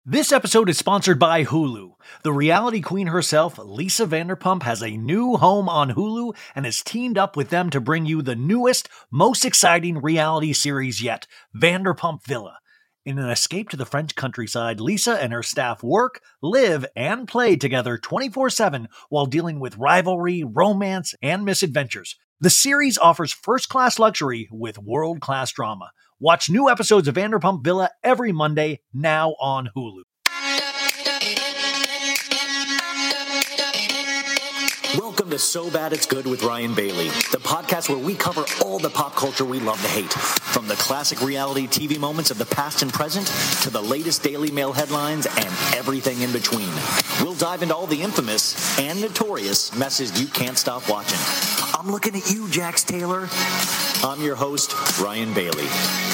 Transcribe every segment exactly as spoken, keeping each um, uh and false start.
This episode is sponsored by Hulu. The reality queen herself, Lisa Vanderpump, has a new home on Hulu and has teamed up with them to bring you the newest, most exciting reality series yet, Vanderpump Villa. In an escape to the French countryside, Lisa and her staff work, live, and play together twenty-four seven while dealing with rivalry, romance, and misadventures. The series offers first-class luxury with world-class drama. Watch new episodes of Vanderpump Villa every Monday, now on Hulu. Welcome to So Bad It's Good with Ryan Bailey, the podcast where we cover all the pop culture we love to hate, from the classic reality T V moments of the past and present to the latest Daily Mail headlines and everything in between. We'll dive into all the infamous and notorious messes you can't stop watching. I'm looking at you, Jax Taylor. I'm your host, Ryan Bailey.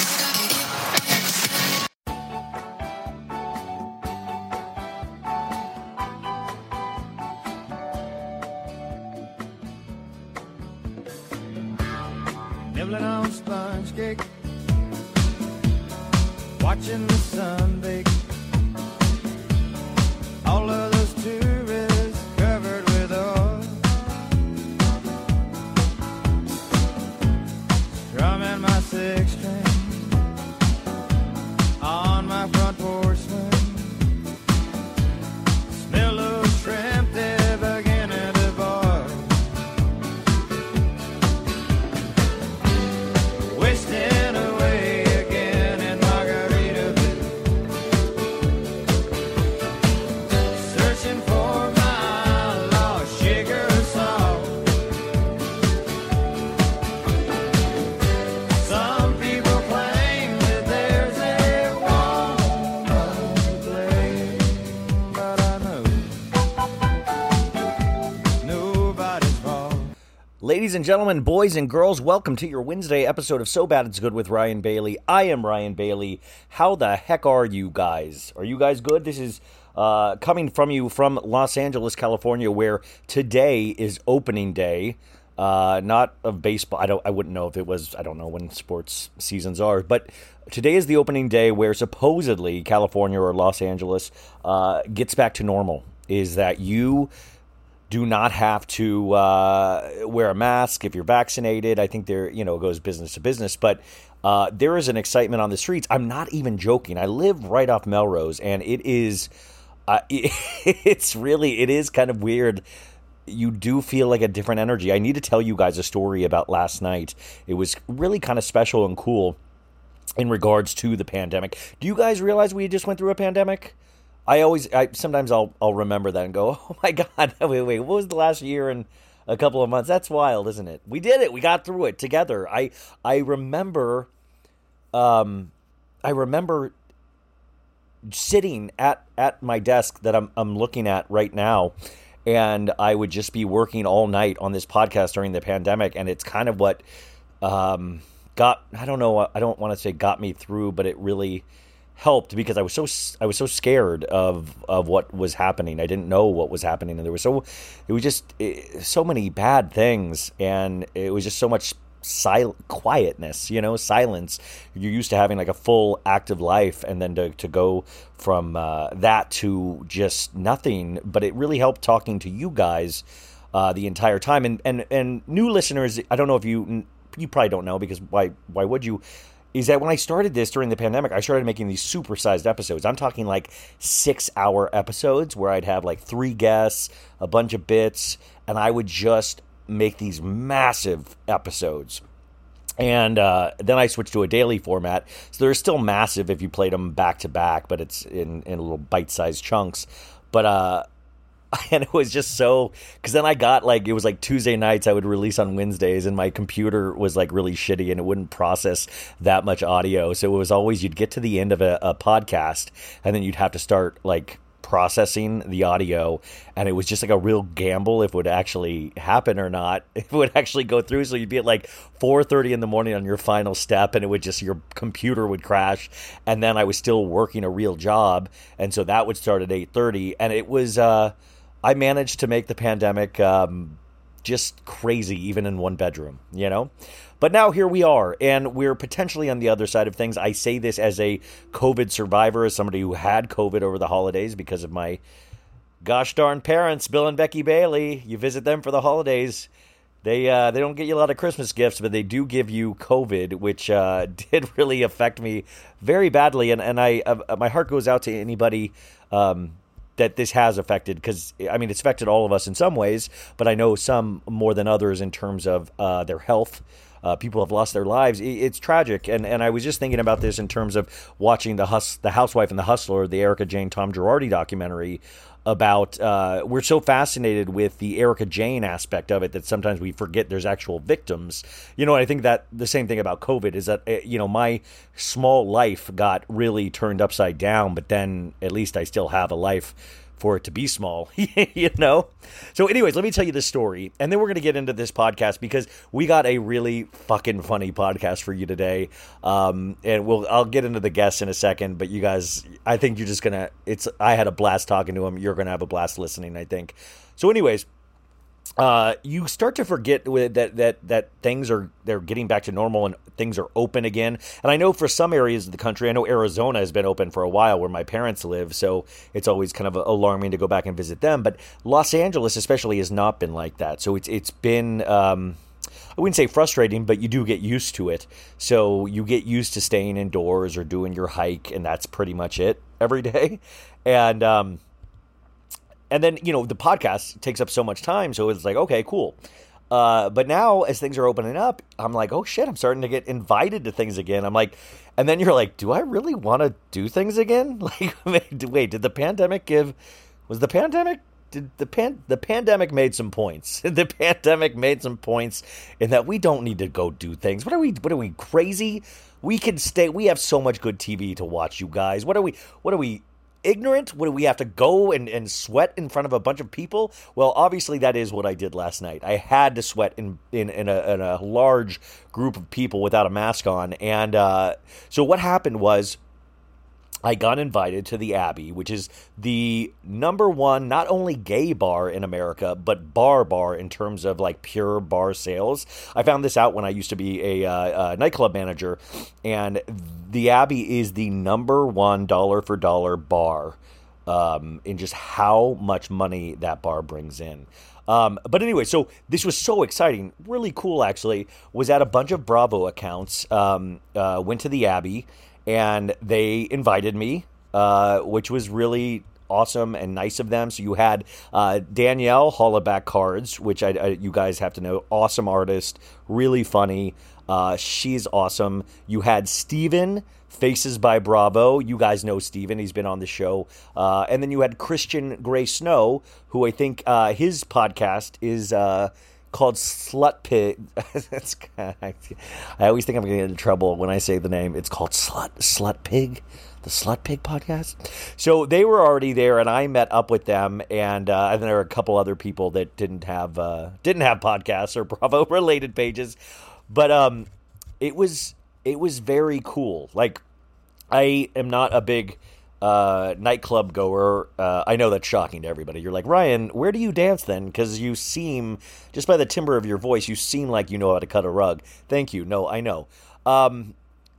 Nibbling on sponge cake, watching the sun bake. All of those tourists covered with oil, strumming my six string on my front porch swing. Smell those shrimp, they're beginning to boil. Wasting away again in Margaritaville, searching for my lost sugar salt. Some people claim that there's a woman to blame, but I know nobody's fault. Ladies and gentlemen, boys and girls, welcome to your Wednesday episode of So Bad It's Good with Ryan Bailey. I am Ryan Bailey. How the heck are you guys? Are you guys good? This is uh, coming from you from Los Angeles, California, where today is opening day. Uh, not of baseball. I don't. I wouldn't know if it was. I don't know when sports seasons are, but today is the opening day where supposedly California or Los Angeles uh, gets back to normal. Is that you do not have to uh, wear a mask if you're vaccinated. I think there, you know, it goes business to business, but uh, there is an excitement on the streets. I'm not even joking. I live right off Melrose, and it is, uh, it's really, it is kind of weird. You do feel like a different energy. I need to tell you guys a story about last night. It was really kind of special and cool in regards to the pandemic. Do you guys realize we just went through a pandemic? I always, I sometimes I'll I'll remember that and go, oh my God, wait, wait, what was the last year and a couple of months? That's wild, isn't it? We did it. We got through it together. I I remember, um, I remember sitting at, at my desk that I'm I'm looking at right now, and I would just be working all night on this podcast during the pandemic, and it's kind of what um got, I don't know, I don't want to say got me through, but it really helped because I was so I was so scared of of what was happening. I didn't know what was happening, and there was so it was just it, so many bad things, and it was just so much sil- quietness, you know, silence. You're used to having like a full active life, and then to to go from uh, that to just nothing. But it really helped talking to you guys uh, the entire time, and and and new listeners. I don't know if you you probably don't know, because why why would you? Is that when I started this during the pandemic, I started making these supersized episodes. I'm talking like six-hour episodes where I'd have like three guests, a bunch of bits, and I would just make these massive episodes. And uh, then I switched to a daily format. So they're still massive if you played them back-to-back, but it's in, in little bite-sized chunks. But uh, and it was just so, because then I got like, it was like Tuesday nights I would release on Wednesdays, and my computer was like really shitty and it wouldn't process that much audio. So it was always, you'd get to the end of a, a podcast and then you'd have to start like processing the audio, and it was just like a real gamble if it would actually happen or not, if it would actually go through. So you'd be at like four thirty in the morning on your final step, and it would just, your computer would crash, and then I was still working a real job, and so that would start at eight thirty, and it was uh I managed to make the pandemic um just crazy, even in one bedroom, you know? But now here we are, and we're potentially on the other side of things. I say this as a COVID survivor, as somebody who had COVID over the holidays because of my gosh darn parents, Bill and Becky Bailey. You visit them for the holidays. They uh, they don't get you a lot of Christmas gifts, but they do give you COVID, which uh, did really affect me very badly. And, and I uh, my heart goes out to anybody um, that this has affected, because, I mean, it's affected all of us in some ways, but I know some more than others in terms of uh, their health. Uh, people have lost their lives. It's tragic. And and I was just thinking about this in terms of watching the Hus- the Housewife and the Hustler, the Erica Jane Tom Girardi documentary about, uh, we're so fascinated with the Erica Jane aspect of it that sometimes we forget there's actual victims. You know, I think that the same thing about COVID is that, you know, my small life got really turned upside down, but then at least I still have a life for it to be small, you know? So anyways, let me tell you this story, and then we're going to get into this podcast, because we got a really fucking funny podcast for you today. Um, and we'll, I'll get into the guests in a second, but you guys, I think you're just going to, it's, I had a blast talking to them. You're going to have a blast listening, I think. So anyways, Uh, you start to forget with that, that, that things are, they're getting back to normal and things are open again. And I know for some areas of the country, I know Arizona has been open for a while where my parents live, so it's always kind of alarming to go back and visit them. But Los Angeles especially has not been like that. So it's, it's been, um, I wouldn't say frustrating, but you do get used to it. So you get used to staying indoors or doing your hike, and that's pretty much it every day. And, um, And then, you know, the podcast takes up so much time, so it's like, okay, cool. Uh, but now, as things are opening up, I'm like, oh, shit, I'm starting to get invited to things again. I'm like, and then you're like, do I really want to do things again? Like, wait, did the pandemic give, was the pandemic, did the pan, the pandemic made some points. The pandemic made some points in that we don't need to go do things. What are we, what are we, crazy? We can stay, we have so much good T V to watch, you guys. What are we, what are we, ignorant? What do we have to go and, and sweat in front of a bunch of people? Well, obviously that is what I did last night. I had to sweat in in, in, a, in a large group of people without a mask on. And uh, so what happened was I got invited to the Abbey, which is the number one, not only gay bar in America, but bar bar in terms of like pure bar sales. I found this out when I used to be a, uh, a nightclub manager, and the Abbey is the number one dollar for dollar bar um, in just how much money that bar brings in. Um, but anyway, so this was so exciting, really cool actually, was at a bunch of Bravo accounts, um, uh, went to the Abbey, and they invited me, uh, which was really awesome and nice of them. So you had uh, Danielle Hollaback Cards, which I, I, you guys have to know, awesome artist, really funny. Uh, she's awesome. You had Steven, Faces by Bravo. You guys know Steven. He's been on the show. Uh, and then you had Christian Gray Snow, who I think uh, his podcast is... Uh, called Slut Pig. It's, I always think I'm going to get in trouble when I say the name. It's called Slut Slut Pig, the Slut Pig podcast. So they were already there, and I met up with them, and uh, and there were a couple other people that didn't have uh, didn't have podcasts or Bravo related pages, but um, it was it was very cool. Like, I am not a big uh, nightclub goer. Uh, I know that's shocking to everybody. You're like, Ryan, where do you dance then? Because you seem, just by the timbre of your voice, you seem like you know how to cut a rug. Thank you. No, I know. Um,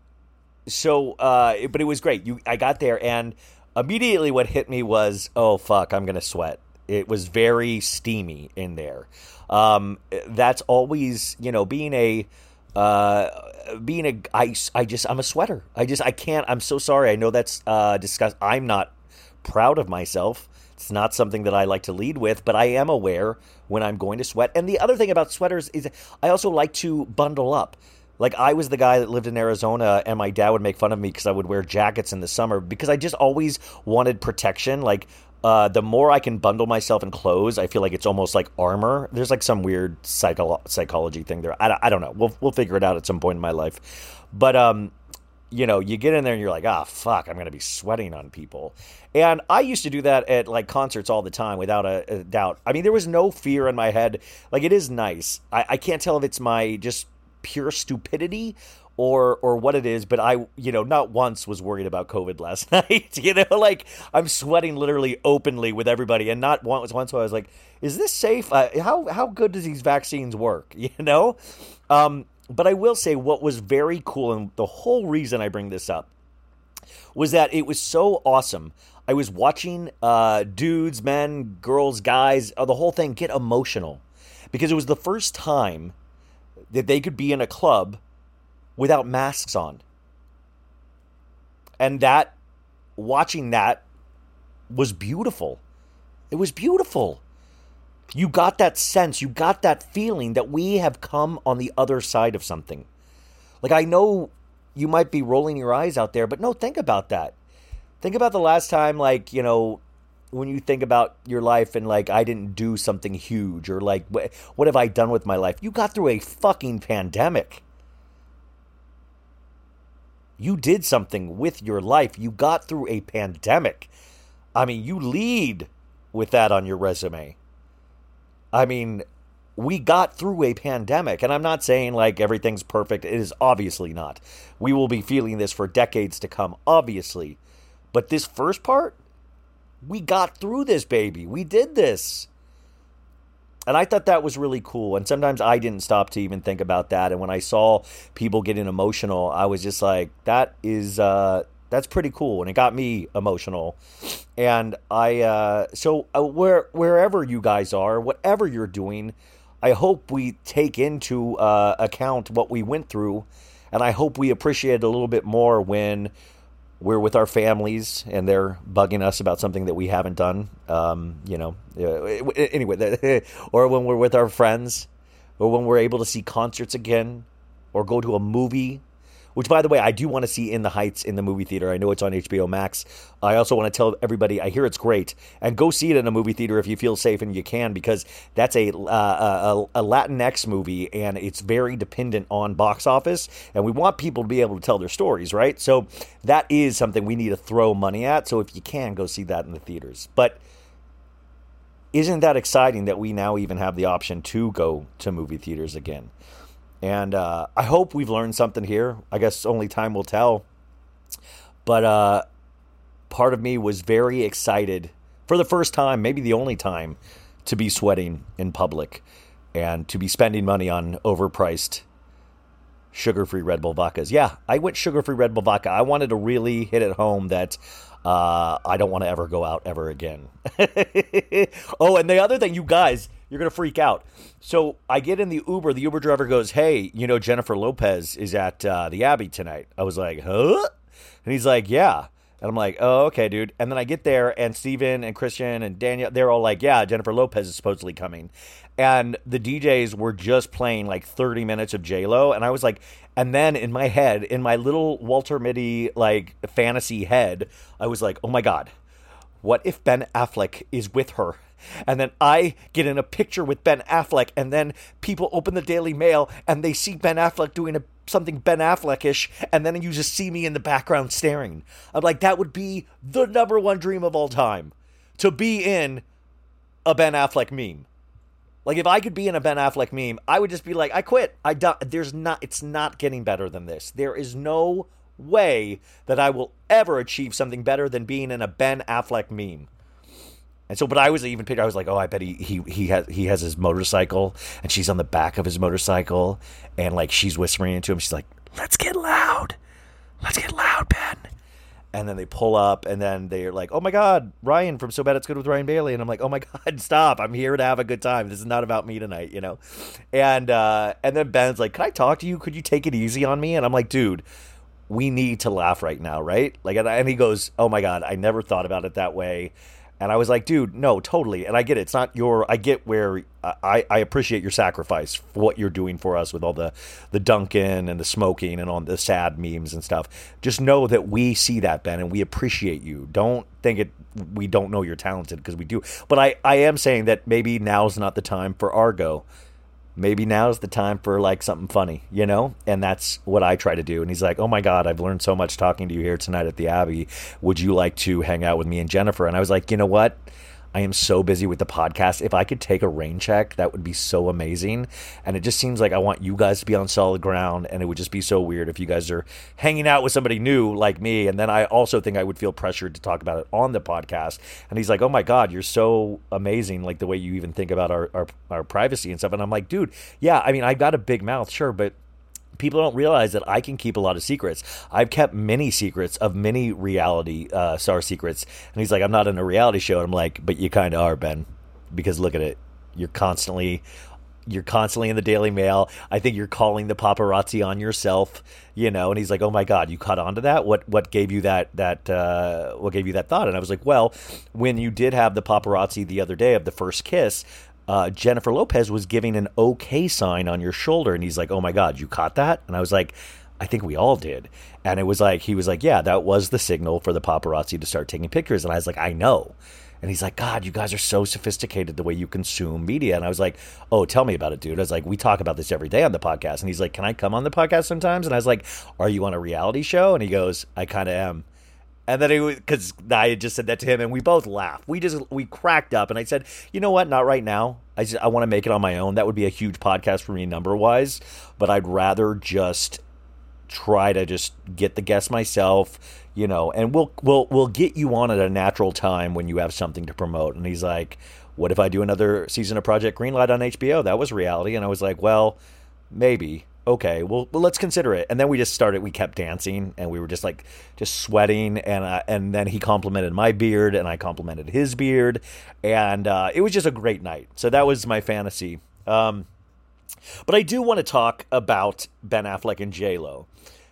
so, uh, but it was great. You, I got there, and immediately what hit me was, oh, fuck, I'm going to sweat. It was very steamy in there. Um, that's always, you know, being a, uh, being a, I, I just, I'm a sweater. I just, I can't, I'm so sorry. I know that's, uh, discussed. I'm not proud of myself. It's not something that I like to lead with, but I am aware when I'm going to sweat. And the other thing about sweaters is I also like to bundle up. Like, I was the guy that lived in Arizona, and my dad would make fun of me because I would wear jackets in the summer because I just always wanted protection. Like, uh, the more I can bundle myself in clothes, I feel like it's almost like armor. There's like some weird psycho- psychology thing there. I, I don't know. We'll we'll figure it out at some point in my life. But, um, you know, you get in there and you're like, ah, fuck, I'm going to be sweating on people. And I used to do that at, like, concerts all the time without a, a doubt. I mean, there was no fear in my head. Like, it is nice. I, I can't tell if it's my just pure stupidity or or what it is, but I, you know, not once was worried about COVID last night. You know, like I'm sweating literally openly with everybody, and not once. Once I was like, "Is this safe? Uh, how how good does these vaccines work?" You know, um, but I will say what was very cool, and the whole reason I bring this up was that it was so awesome. I was watching uh, dudes, men, girls, guys, uh, the whole thing get emotional because it was the first time that they could be in a club without masks on. And that, watching that was beautiful. It was beautiful. You got that sense, you got that feeling that we have come on the other side of something. Like, I know you might be rolling your eyes out there, but no, think about that. Think about the last time, like, you know, when you think about your life and, like, I didn't do something huge, or, like, what, what have I done with my life? You got through a fucking pandemic. You did something with your life. You got through a pandemic. I mean, you lead with that on your resume. I mean, we got through a pandemic, and I'm not saying like everything's perfect. It is obviously not. We will be feeling this for decades to come, obviously. But this first part, we got through this, baby. We did this. And I thought that was really cool. And sometimes I didn't stop to even think about that. And when I saw people getting emotional, I was just like, that is, uh, that's pretty cool. And it got me emotional. And I, uh, so uh, where, wherever you guys are, whatever you're doing, I hope we take into uh, account what we went through. And I hope we appreciate it a little bit more when we're with our families and they're bugging us about something that we haven't done. Um, you know, uh, anyway, or when we're with our friends, or when we're able to see concerts again, or go to a movie. Which, by the way, I do want to see In the Heights in the movie theater. I know it's on H B O Max. I also want to tell everybody, I hear it's great. And go see it in a movie theater if you feel safe and you can, because that's a, uh, a, a Latinx movie, and it's very dependent on box office. And we want people to be able to tell their stories, right? So that is something we need to throw money at. So if you can, go see that in the theaters. But isn't that exciting that we now even have the option to go to movie theaters again? And uh, I hope we've learned something here. I guess only time will tell. But uh, part of me was very excited for the first time, maybe the only time, to be sweating in public and to be spending money on overpriced sugar-free Red Bull vodkas. Yeah, I went sugar-free Red Bull vodka. I wanted to really hit it home that uh, I don't want to ever go out ever again. Oh, and the other thing, you guys, you're going to freak out. So I get in the Uber. The Uber driver goes, hey, you know, Jennifer Lopez is at uh, the Abbey tonight. I was like, huh? And he's like, yeah. And I'm like, oh, okay, dude. And then I get there, and Steven and Christian and Daniel, they're all like, yeah, Jennifer Lopez is supposedly coming. And the D Js were just playing like thirty minutes of J-Lo. And I was like, and then in my head, in my little Walter Mitty, like, fantasy head, I was like, oh my God, what if Ben Affleck is with her? And then I get in a picture with Ben Affleck, and then people open the Daily Mail and they see Ben Affleck doing a, something Ben Affleck-ish, and then you just see me in the background staring. I'm like, that would be the number one dream of all time, to be in a Ben Affleck meme. Like, if I could be in a Ben Affleck meme, I would just be like, I quit. I don't, there's not, it's not getting better than this. There is no way that I will ever achieve something better than being in a Ben Affleck meme. And so, but I was even picture. I was like, oh, I bet he he he has he has his motorcycle, and she's on the back of his motorcycle, and like she's whispering into him. She's like, "Let's get loud, let's get loud, Ben." And then they pull up, and then they're like, "Oh my God, Ryan from So Bad It's Good with Ryan Bailey." And I'm like, "Oh my God, stop! I'm here to have a good time. This is not about me tonight, you know." And uh, and then Ben's like, "Can I talk to you? Could you take it easy on me?" And I'm like, "Dude, we need to laugh right now, right?" Like, and he goes, "Oh my God, I never thought about it that way." And I was like, dude, no, totally. And I get it. It's not your, I get where I, I appreciate your sacrifice for what you're doing for us with all the, the Dunkin' and the smoking and all the sad memes and stuff. Just know that we see that, Ben, and we appreciate you. Don't think it, we don't know you're talented, because we do. But I, I am saying that maybe now's not the time for Argo. Maybe now's the time for like something funny, you know? And that's what I try to do. And he's like, oh my God, I've learned so much talking to you here tonight at the Abbey. Would you like to hang out with me and Jennifer? And I was like, you know what? I am so busy with the podcast. If I could take a rain check, that would be so amazing. And it just seems like I want you guys to be on solid ground, and it would just be so weird if you guys are hanging out with somebody new like me. And then I also think I would feel pressured to talk about it on the podcast. And he's like, oh my God, you're so amazing, like the way you even think about our, our, our privacy and stuff. And I'm like, dude, yeah, I mean, I've got a big mouth, sure, but people don't realize that I can keep a lot of secrets. I've kept many secrets of many reality uh, star secrets. And he's like, I'm not in a reality show. And I'm like, but you kind of are, Ben, because look at it. You're constantly, you're constantly in the Daily Mail. I think you're calling the paparazzi on yourself, you know. And he's like, oh my God, you caught on to that? What what gave you that that uh, what gave you that thought? And I was like, well, when you did have the paparazzi the other day of the first kiss, Uh, Jennifer Lopez was giving an okay sign on your shoulder. And he's like, oh my God, you caught that? And I was like, I think we all did. And it was like, he was like, yeah, that was the signal for the paparazzi to start taking pictures. And I was like, I know. And he's like, God, you guys are so sophisticated the way you consume media. And I was like, oh, tell me about it, dude. I was like, we talk about this every day on the podcast. And he's like, can I come on the podcast sometimes? And I was like, are you on a reality show? And he goes, I kind of am. And then he, because I had just said that to him, and we both laughed. We just we cracked up, and I said, "You know what? Not right now. I just, I want to make it on my own. That would be a huge podcast for me number wise, but I'd rather just try to just get the guests myself, you know. And we'll we'll we'll get you on at a natural time when you have something to promote." And he's like, "What if I do another season of Project Greenlight on H B O? That was reality." And I was like, "Well, maybe." Okay, well, well, let's consider it. And then we just started, we kept dancing, and we were just like, just sweating, and uh, and then he complimented my beard, and I complimented his beard, and uh, it was just a great night. So that was my fantasy. Um, but I do want to talk about Ben Affleck and J-Lo,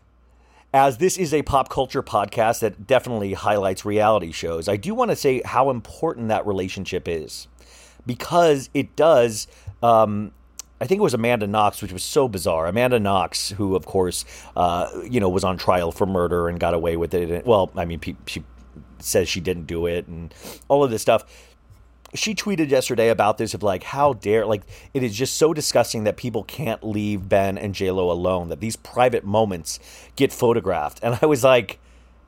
as this is a pop culture podcast that definitely highlights reality shows. I do want to say how important that relationship is, because it does... Um, I think it was Amanda Knox, which was so bizarre. Amanda Knox, who, of course, uh, you know, was on trial for murder and got away with it. Well, I mean, she says she didn't do it and all of this stuff. She tweeted yesterday about this of like, how dare, like, it is just so disgusting that people can't leave Ben and J-Lo alone, that these private moments get photographed. And I was like,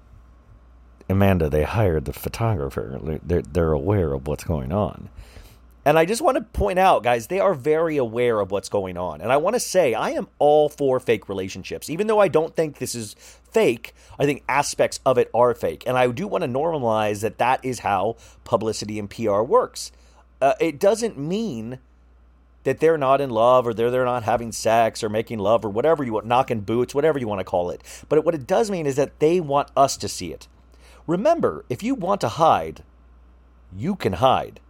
Amanda, they hired the photographer. They're, they're aware of what's going on. And I just want to point out, guys, they are very aware of what's going on. And I want to say, I am all for fake relationships. Even though I don't think this is fake, I think aspects of it are fake. And I do want to normalize that that is how publicity and P R works. Uh, it doesn't mean that they're not in love, or they're, they're not having sex or making love, or whatever you want, knocking boots, whatever you want to call it. But what it does mean is that they want us to see it. Remember, if you want to hide, you can hide.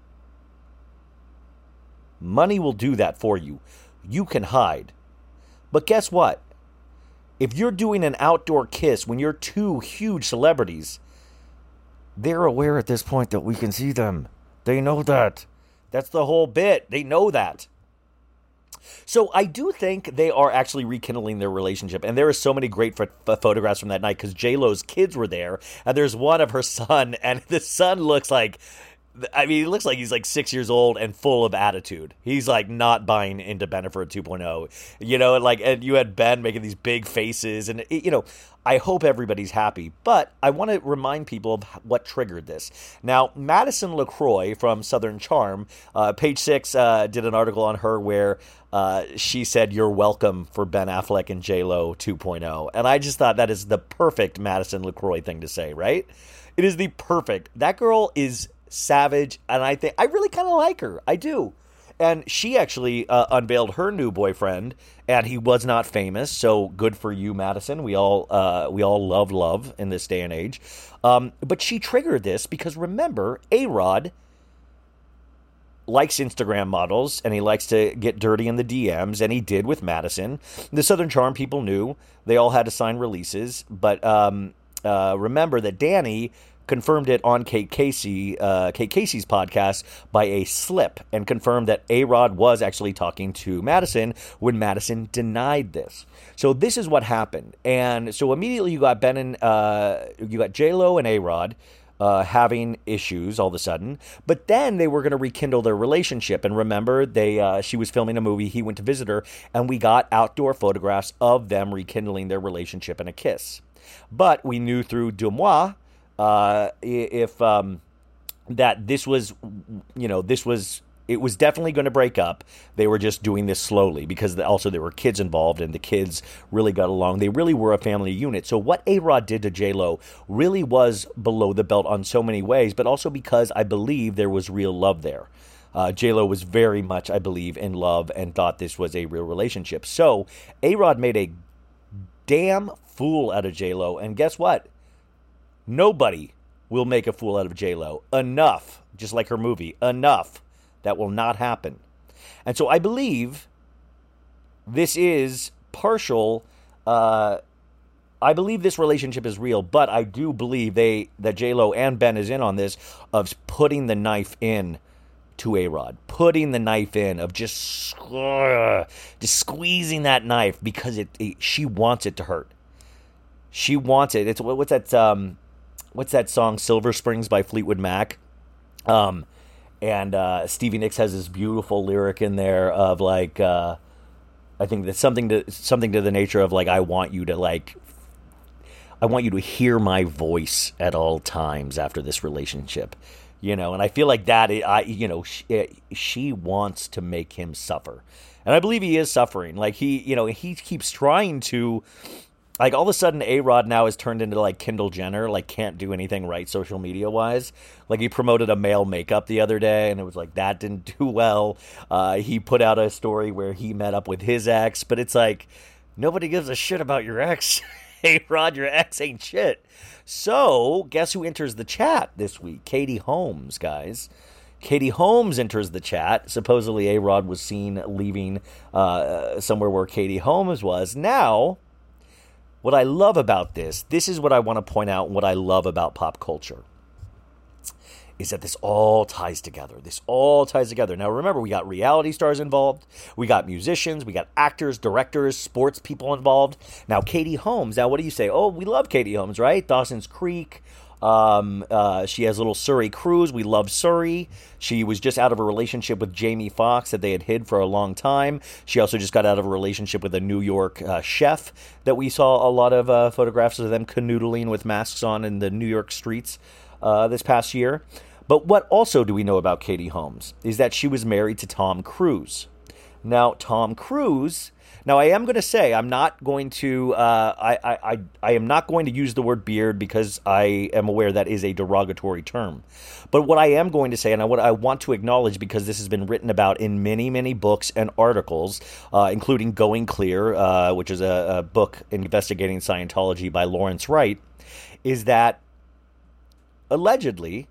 Money will do that for you. You can hide. But guess what? If you're doing an outdoor kiss when you're two huge celebrities, they're aware at this point that we can see them. They know that. That's the whole bit. They know that. So I do think they are actually rekindling their relationship. And there are so many great ph- photographs from that night, because J-Lo's kids were there. And there's one of her son, and the son looks like... I mean, he looks like he's like six years old and full of attitude. He's like not buying into Bennifer two point oh, you know, and like, and you had Ben making these big faces, and it, you know, I hope everybody's happy, but I want to remind people of what triggered this. Now, Madison LaCroix from Southern Charm, uh, Page Six uh, did an article on her where uh, she said, "You're welcome" for Ben Affleck and J-Lo two point oh, and I just thought that is the perfect Madison LaCroix thing to say, right? It is the perfect. That girl is savage, and I think I really kind of like her. I do. And she actually uh, unveiled her new boyfriend, and he was not famous. So good for you, Madison. We all uh, we all love love in this day and age. Um, but she triggered this because, remember, A-Rod likes Instagram models, and he likes to get dirty in the D Ms, and he did with Madison. The Southern Charm people knew. They all had to sign releases, but um, uh, remember that Danny confirmed it on Kate Casey, uh, Kate Casey's podcast by a slip, and confirmed that A-Rod was actually talking to Madison when Madison denied this. So this is what happened. And so immediately you got Ben and uh, you got J-Lo and A-Rod uh, having issues all of a sudden, but then they were going to rekindle their relationship. And remember, they uh, she was filming a movie, he went to visit her, and we got outdoor photographs of them rekindling their relationship and a kiss. But we knew through Dumois, Uh, if um, that this was, you know, this was, it was definitely going to break up. They were just doing this slowly because the, also there were kids involved and the kids really got along. They really were a family unit. So what A-Rod did to J-Lo really was below the belt on so many ways, but also because I believe there was real love there. Uh, J-Lo was very much, I believe, in love and thought this was a real relationship. So A-Rod made a damn fool out of J-Lo. And guess what? Nobody will make a fool out of J-Lo. Enough, just like her movie, enough. That will not happen. And so I believe this is partial. Uh, I believe this relationship is real, but I do believe they that J-Lo and Ben is in on this of putting the knife in to A-Rod, putting the knife in of just, uh, just squeezing that knife because it, it she wants it to hurt. She wants it. It's what's that? Um, what's that song? Silver Springs by Fleetwood Mac. Um. And uh, Stevie Nicks has this beautiful lyric in there of like, uh, I think that's something to something to the nature of like, I want you to like, I want you to hear my voice at all times after this relationship, you know. And I feel like that, I, you know, she, she wants to make him suffer, and I believe he is suffering. Like he, you know, he keeps trying to. Like, all of a sudden, A-Rod now is turned into, like, Kendall Jenner, like, can't do anything right social media-wise. Like, he promoted a male makeup the other day, and it was like, that didn't do well. Uh, he put out a story where he met up with his ex, but it's like, nobody gives a shit about your ex. A-Rod, your ex ain't shit. So, guess who enters the chat this week? Katie Holmes, guys. Katie Holmes enters the chat. Supposedly, A-Rod was seen leaving uh, somewhere where Katie Holmes was. Now... what I love about this, this is what I want to point out, what I love about pop culture, is that this all ties together. This all ties together. Now, remember, we got reality stars involved. We got musicians. We got actors, directors, sports people involved. Now, Katie Holmes. Now, what do you say? Oh, we love Katie Holmes, right? Dawson's Creek. Um, uh, she has little Surrey Cruise. We love Surrey. She was just out of a relationship with Jamie Foxx that they had hid for a long time. She also just got out of a relationship with a New York uh, chef that we saw a lot of uh, photographs of them canoodling with masks on in the New York streets uh, this past year. But what also do we know about Katie Holmes is that she was married to Tom Cruise. Now, Tom Cruise... Now, I am going to say I'm not going to uh, I, I, I, I am not going to use the word beard because I am aware that is a derogatory term. But what I am going to say, and what I want to acknowledge because this has been written about in many, many books and articles, uh, including Going Clear, uh, which is a, a book investigating Scientology by Lawrence Wright, is that allegedly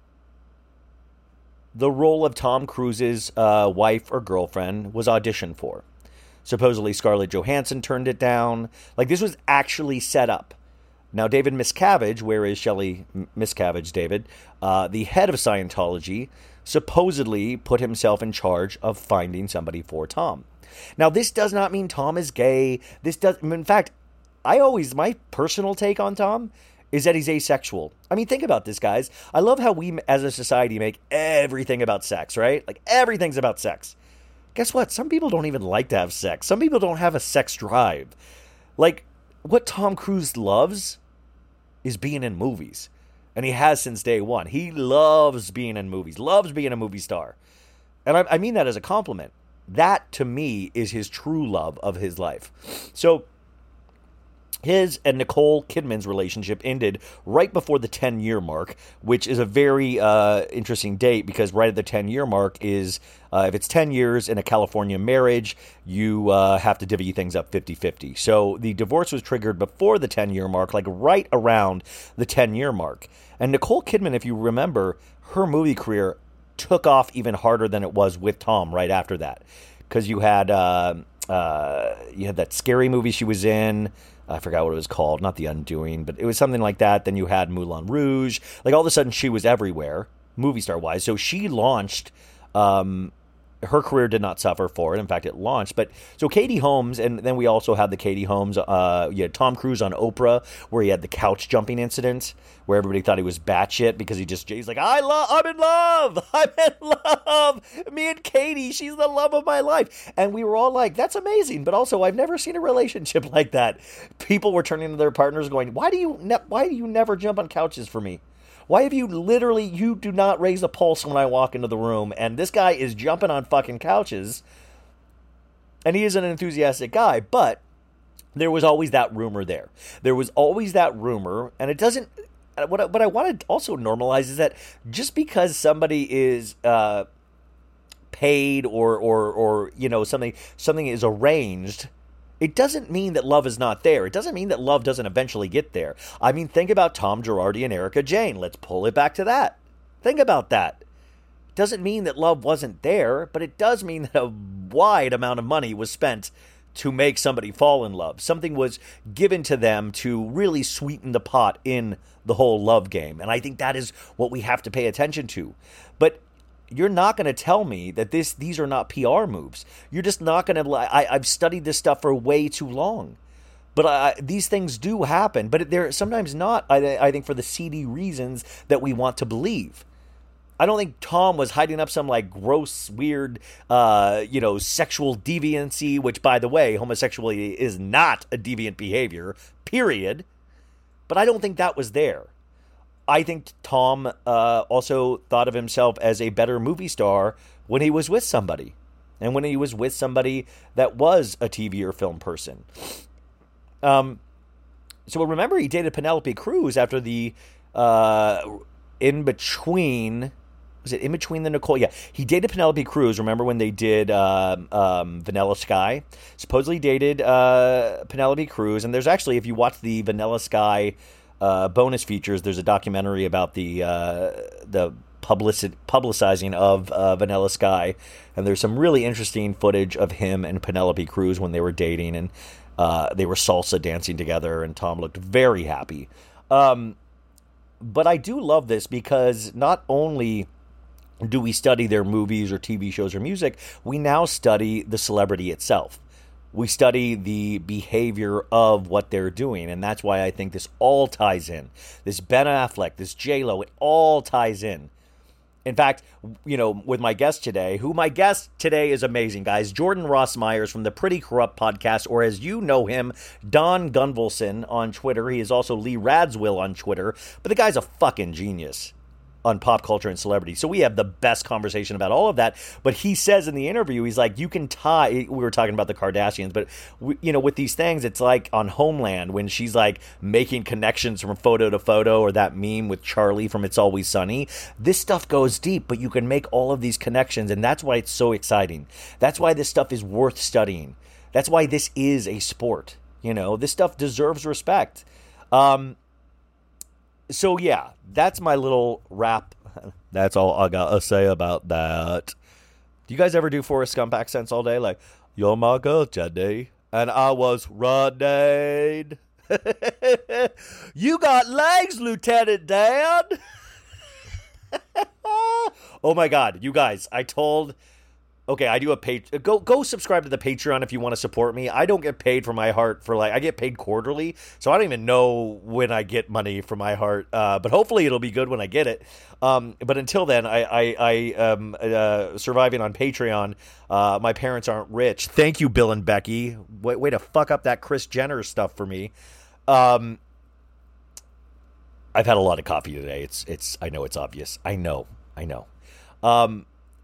the role of Tom Cruise's uh, wife or girlfriend was auditioned for. Supposedly Scarlett Johansson turned it down. Like, this was actually set up. Now, David Miscavige, where is Shelley Miscavige, David? Uh, the head of Scientology supposedly put himself in charge of finding somebody for Tom. Now, this does not mean Tom is gay. This does, in fact, I always, my personal take on Tom is that he's asexual. I mean, think about this, guys. I love how we, as a society, make everything about sex, right? Like, everything's about sex. Guess what? Some people don't even like to have sex. Some people don't have a sex drive. Like, what Tom Cruise loves is being in movies. And he has since day one. He loves being in movies, loves being a movie star. And I, I mean that as a compliment. That, to me, is his true love of his life. So, his and Nicole Kidman's relationship ended right before the ten-year mark, which is a very uh, interesting date because right at the ten-year mark is, uh, if it's ten years in a California marriage, you uh, have to divvy things up fifty-fifty. So the divorce was triggered before the ten-year mark, like right around the ten-year mark. And Nicole Kidman, if you remember, her movie career took off even harder than it was with Tom right after that. Because you had, uh, uh, you had that scary movie she was in. I forgot what it was called, not The Undoing, but it was something like that. Then you had Moulin Rouge. Like, all of a sudden, she was everywhere, movie star-wise. So she launched, um, her career did not suffer for it. In fact, it launched. But so Katie Holmes, and then we also had the Katie Holmes, uh, you had Tom Cruise on Oprah, where he had the couch jumping incident, where everybody thought he was batshit because he just, he's like, I love, I'm in love, I'm in love, me and Katie, she's the love of my life. And we were all like, that's amazing. But also, I've never seen a relationship like that. People were turning to their partners going, why do you, ne- why do you never jump on couches for me? Why have you literally, you do not raise a pulse when I walk into the room, and this guy is jumping on fucking couches, and he is an enthusiastic guy, but there was always that rumor there. There was always that rumor, and it doesn't, what I, what I want to also normalize is that just because somebody is uh, paid or, or, or, you know, something, something is arranged, it doesn't mean that love is not there. It doesn't mean that love doesn't eventually get there. I mean, think about Tom Girardi and Erika Jayne. Let's pull it back to that. Think about that. It doesn't mean that love wasn't there, but it does mean that a wide amount of money was spent to make somebody fall in love. Something was given to them to really sweeten the pot in the whole love game. And I think that is what we have to pay attention to. But you're not going to tell me that this these are not P R moves. You're just not going to... I've studied this stuff for way too long. But I, these things do happen. But they're sometimes not, I, I think, for the seedy reasons that we want to believe. I don't think Tom was hiding up some, like, gross, weird, uh, you know, sexual deviancy, which, by the way, homosexuality is not a deviant behavior, period. But I don't think that was there. I think Tom uh, also thought of himself as a better movie star when he was with somebody. And when he was with somebody that was a T V or film person. Um, so remember, he dated Penelope Cruz after the uh, In Between... Was it In Between the Nicole? Yeah, he dated Penelope Cruz. Remember when they did uh, um, Vanilla Sky? Supposedly dated uh, Penelope Cruz. And there's actually, if you watch the Vanilla Sky... Uh, bonus features, there's a documentary about the uh, the publici- publicizing of uh, Vanilla Sky, and there's some really interesting footage of him and Penelope Cruz when they were dating, and uh, they were salsa dancing together, and Tom looked very happy. Um, but I do love this because not only do we study their movies or T V shows or music, we now study the celebrity itself. We study the behavior of what they're doing, and that's why I think this all ties in. This Ben Affleck, this J-Lo, it all ties in. In fact, you know, with my guest today, who my guest today is amazing, guys. Jordan Ross Myers from the Pretty Corrupt podcast, or as you know him, Don Gunvalson on Twitter. He is also Lee Radziwill on Twitter, but the guy's a fucking genius on pop culture and celebrity. So we have the best conversation about all of that. But he says in the interview, he's like, you can tie, we were talking about the Kardashians, but we, you know, with these things, it's like on Homeland when she's like making connections from photo to photo, or that meme with Charlie from It's Always Sunny. This stuff goes deep, but you can make all of these connections. And that's why it's so exciting. That's why this stuff is worth studying. That's why this is a sport. You know, this stuff deserves respect. Um, So, yeah, that's my little rap. That's all I got to say about that. Do you guys ever do Forrest Gump accents all day? Like, you're my girl, Jenny, and I was running. You got legs, Lieutenant Dan. Oh, my God. You guys, I told... Okay, I do a page. Go go subscribe to the Patreon if you want to support me. I don't get paid for my heart for like I get paid quarterly, so I don't even know when I get money for my heart. Uh, but hopefully it'll be good when I get it. Um, but until then, I I, I am uh, surviving on Patreon. Uh, my parents aren't rich. Thank you, Bill and Becky. Way, way to fuck up that Kris Jenner stuff for me. Um, I've had a lot of coffee today. It's it's. I know it's obvious. I know. I know. Um.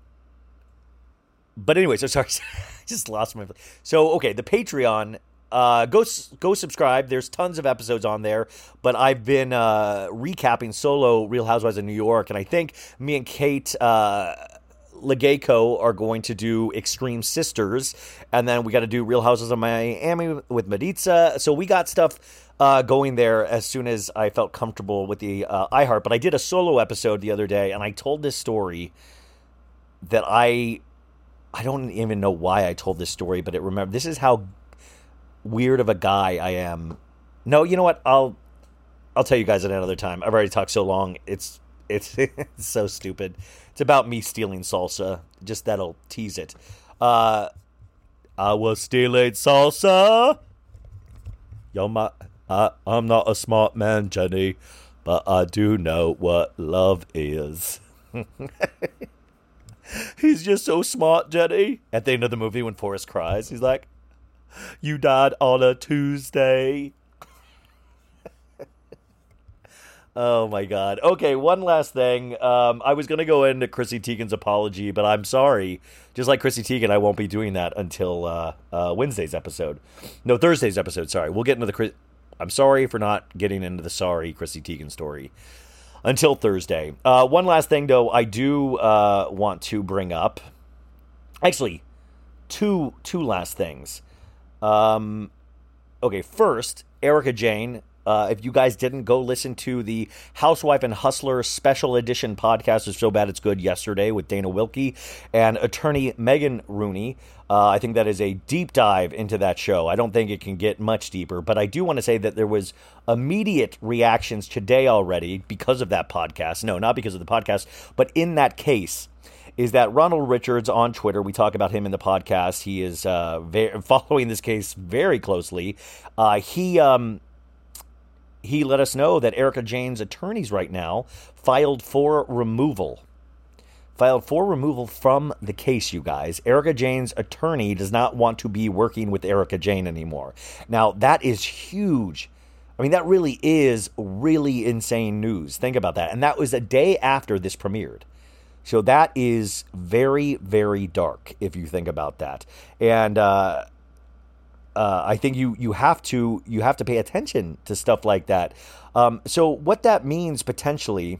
But anyway, so sorry, I just lost my... So, okay, the Patreon, uh, go go subscribe. There's tons of episodes on there, but I've been uh, recapping solo Real Housewives of New York, and I think me and Kate uh, Legayco are going to do Extreme Sisters, and then we got to do Real Houses of Miami with Maritza. So we got stuff uh, going there as soon as I felt comfortable with the uh, iHeart. But I did a solo episode the other day, and I told this story that I... I don't even know why I told this story, but it remember this is how weird of a guy I am. No, you know what? I'll I'll tell you guys at another time. I've already talked so long. It's it's, it's so stupid. It's about me stealing salsa. Just that'll tease it. Uh, I was stealing salsa. Yo, my I, I'm not a smart man, Jenny, but I do know what love is. He's just so smart, Jenny. At the end of the movie, when Forrest cries, he's like, "You died on a Tuesday." Oh my God. Okay, one last thing. Um, I was gonna go into Chrissy Teigen's apology, but I'm sorry. Just like Chrissy Teigen, I won't be doing that until uh, uh, Wednesday's episode. No, Thursday's episode. Sorry, we'll get into the. Chris- I'm sorry for not getting into the sorry Chrissy Teigen story until Thursday. Uh, one last thing, though, I do uh, want to bring up. Actually, two two last things. Um, okay, first, Erika Jayne. Uh, if you guys didn't go listen to the Housewife and Hustler special edition podcast of So Bad It's Good yesterday with Dana Wilkie and attorney Megan Rooney, uh, I think that is a deep dive into that show. I don't think it can get much deeper, but I do want to say that there was immediate reactions today already because of that podcast. No, not because of the podcast, but in that case is that Ronald Richards on Twitter, we talk about him in the podcast. He is uh, very, following this case very closely. Uh, he... Um, He let us know that Erika Jayne's attorneys right now filed for removal. Filed for removal from the case, you guys. Erika Jayne's attorney does not want to be working with Erika Jayne anymore. Now, that is huge. I mean, that really is really insane news. Think about that. And that was a day after this premiered. So that is very, very dark, if you think about that. And, uh... Uh, I think you you have to you have to pay attention to stuff like that. Um, so what that means potentially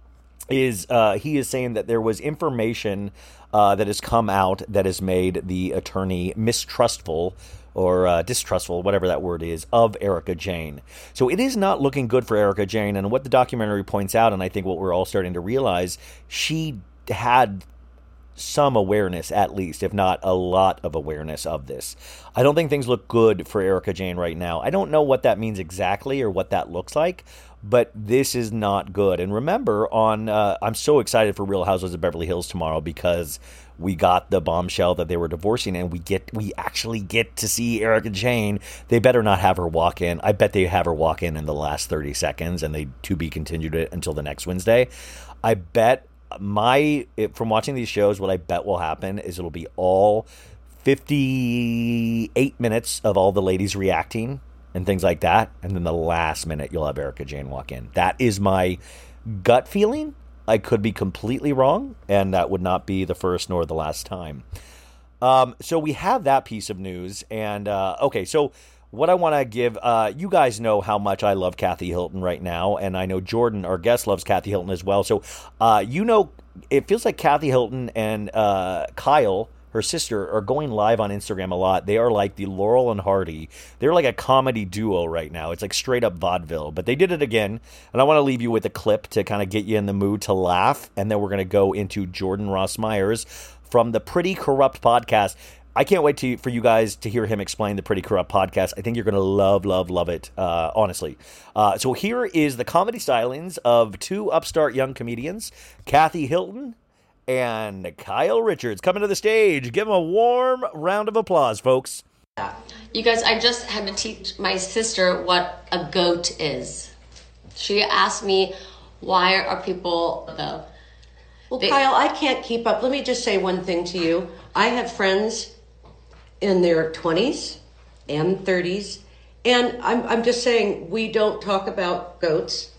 is uh, he is saying that there was information uh, that has come out that has made the attorney mistrustful or uh, distrustful, whatever that word is, of Erika Jayne. So it is not looking good for Erika Jayne. And what the documentary points out, and I think what we're all starting to realize, she had some awareness, at least, if not a lot of awareness of this. I don't think things look good for Erika Jayne right now. I don't know what that means exactly or what that looks like, but this is not good. And remember, on uh, I'm so excited for Real Housewives of Beverly Hills tomorrow because we got the bombshell that they were divorcing, and we get we actually get to see Erika Jayne. They better not have her walk in. I bet they have her walk in in the last thirty seconds, and they to be continued it until the next Wednesday. I bet my from watching these shows, what I bet will happen is it'll be all fifty-eight minutes of all the ladies reacting and things like that, and then the last minute you'll have Erika Jayne walk in. That is my gut feeling. I could be completely wrong, and that would not be the first nor the last time. Um, so we have that piece of news, and uh, okay, so what I want to give, uh, you guys know how much I love Kathy Hilton right now, and I know Jordan, our guest, loves Kathy Hilton as well. So, uh, you know, it feels like Kathy Hilton and uh, Kyle, her sister, are going live on Instagram a lot. They are like the Laurel and Hardy. They're like a comedy duo right now. It's like straight up vaudeville, but they did it again. And I want to leave you with a clip to kind of get you in the mood to laugh, and then we're going to go into Jordan Ross Myers from the Pretty Corrupt podcast. I can't wait to, for you guys to hear him explain the Pretty Corrupt podcast. I think you're going to love, love, love it, uh, honestly. Uh, so here is the comedy stylings of two upstart young comedians, Kathy Hilton and Kyle Richards, coming to the stage. Give them a warm round of applause, folks. You guys, I just had to teach my sister what a goat is. She asked me, why are people the... Well, They- Kyle, I can't keep up. Let me just say one thing to you. I have friends in their twenties and thirties, and I'm, I'm just saying we don't talk about goats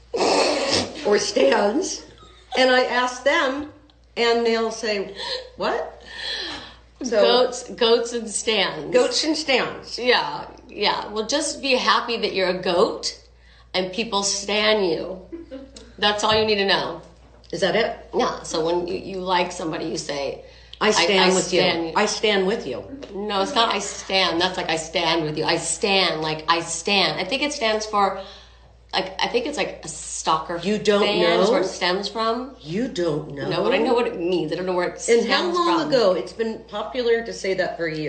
or stands. And I ask them, and they'll say, what? So, goats, goats and stands. goats and stands. Yeah, yeah. Well, just be happy that you're a goat and people stan you. That's all you need to know. Is that it? Yeah, so when you, you like somebody, you say, I stand I with stan you. I stand with you. No, it's not I stand. That's like I stand with you. I stand, like I stand. I think it stands for, like, I think it's like a stalker You don't fan is know? where it stems from. You don't know. No, but I know what it means. I don't know where it stems And from. how long ago? It's been popular to say that for years.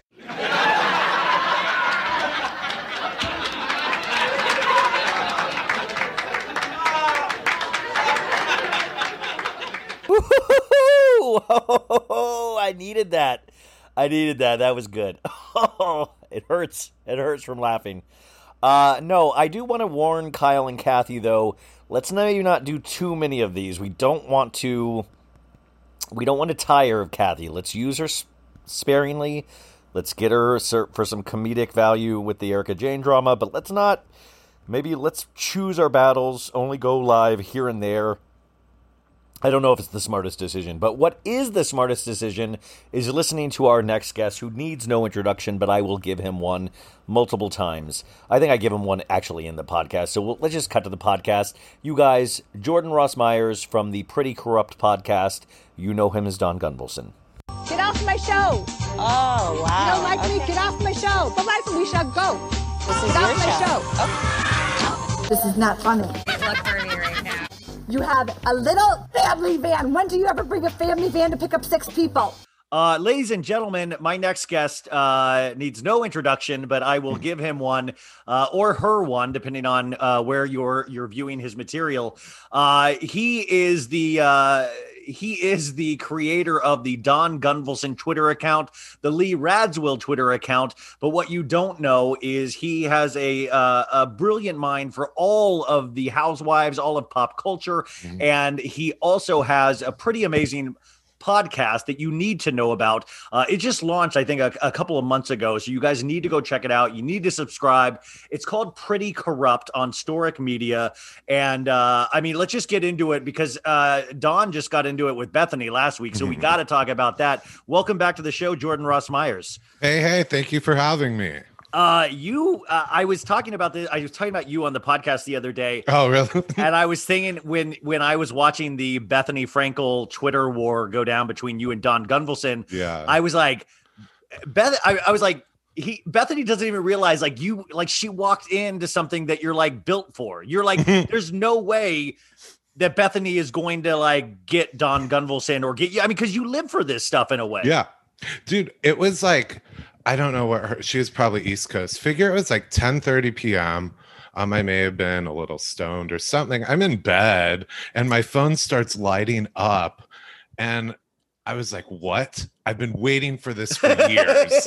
Woo-hoo-hoo! I needed that. I needed that. That was good. Oh, it hurts. It hurts from laughing. Uh, no, I do want to warn Kyle and Kathy, though. Let's maybe not do too many of these. We don't want to... We don't want to tire of Kathy. Let's use her sparingly. Let's get her for some comedic value with the Erika Jayne drama, but let's not... Maybe let's choose our battles, only go live here and there. I don't know if it's the smartest decision, but what is the smartest decision is listening to our next guest who needs no introduction, but I will give him one multiple times. I think I give him one actually in the podcast, so we'll, let's just cut to the podcast. You guys, Jordan Ross Myers from the Pretty Corrupt podcast. You know him as Don Gunvalson. Get off my show. Oh, wow. You don't like okay. me? Get off my show. Bye-bye, Felicia. Go. This is Get your off my show. show. This is not funny. Look for me right now. You have a little family van. When do you ever bring a family van to pick up six people? Uh, ladies and gentlemen, my next guest uh, needs no introduction, but I will give him one uh, or her one, depending on uh, where you're you're viewing his material. Uh, he is the uh, he is the creator of the Don Gunvalson Twitter account, the Lee Radziwill Twitter account. But what you don't know is he has a uh, a brilliant mind for all of the housewives, all of pop culture, mm-hmm. and he also has a pretty amazing podcast that you need to know about. Uh, it just launched, I think, a, a couple of months ago. So you guys need to go check it out. You need to subscribe. It's called Pretty Corrupt on Storic Media. And uh, I mean, let's just get into it because uh, Don just got into it with Bethany last week. So we got to talk about that. Welcome back to the show, Jordan Ross Myers. Hey, hey, thank you for having me. Uh, you, uh, I was talking about this. I was talking about you on the podcast the other day. Oh, really? And I was thinking when, when I was watching the Bethany Frankel Twitter war go down between you and Don Gunvalson, yeah, I was like, Beth, I, I was like, he, Bethany doesn't even realize like you, like she walked into something that you're like built for. You're like, there's no way that Bethany is going to like get Don Gunvalson or get you. I mean, cause you live for this stuff in a way. Yeah, dude, it was like, I don't know what her, she was probably East Coast. Figure it was like ten thirty p.m. Um, I may have been a little stoned or something. I'm in bed and my phone starts lighting up. And I was like, what? I've been waiting for this for years.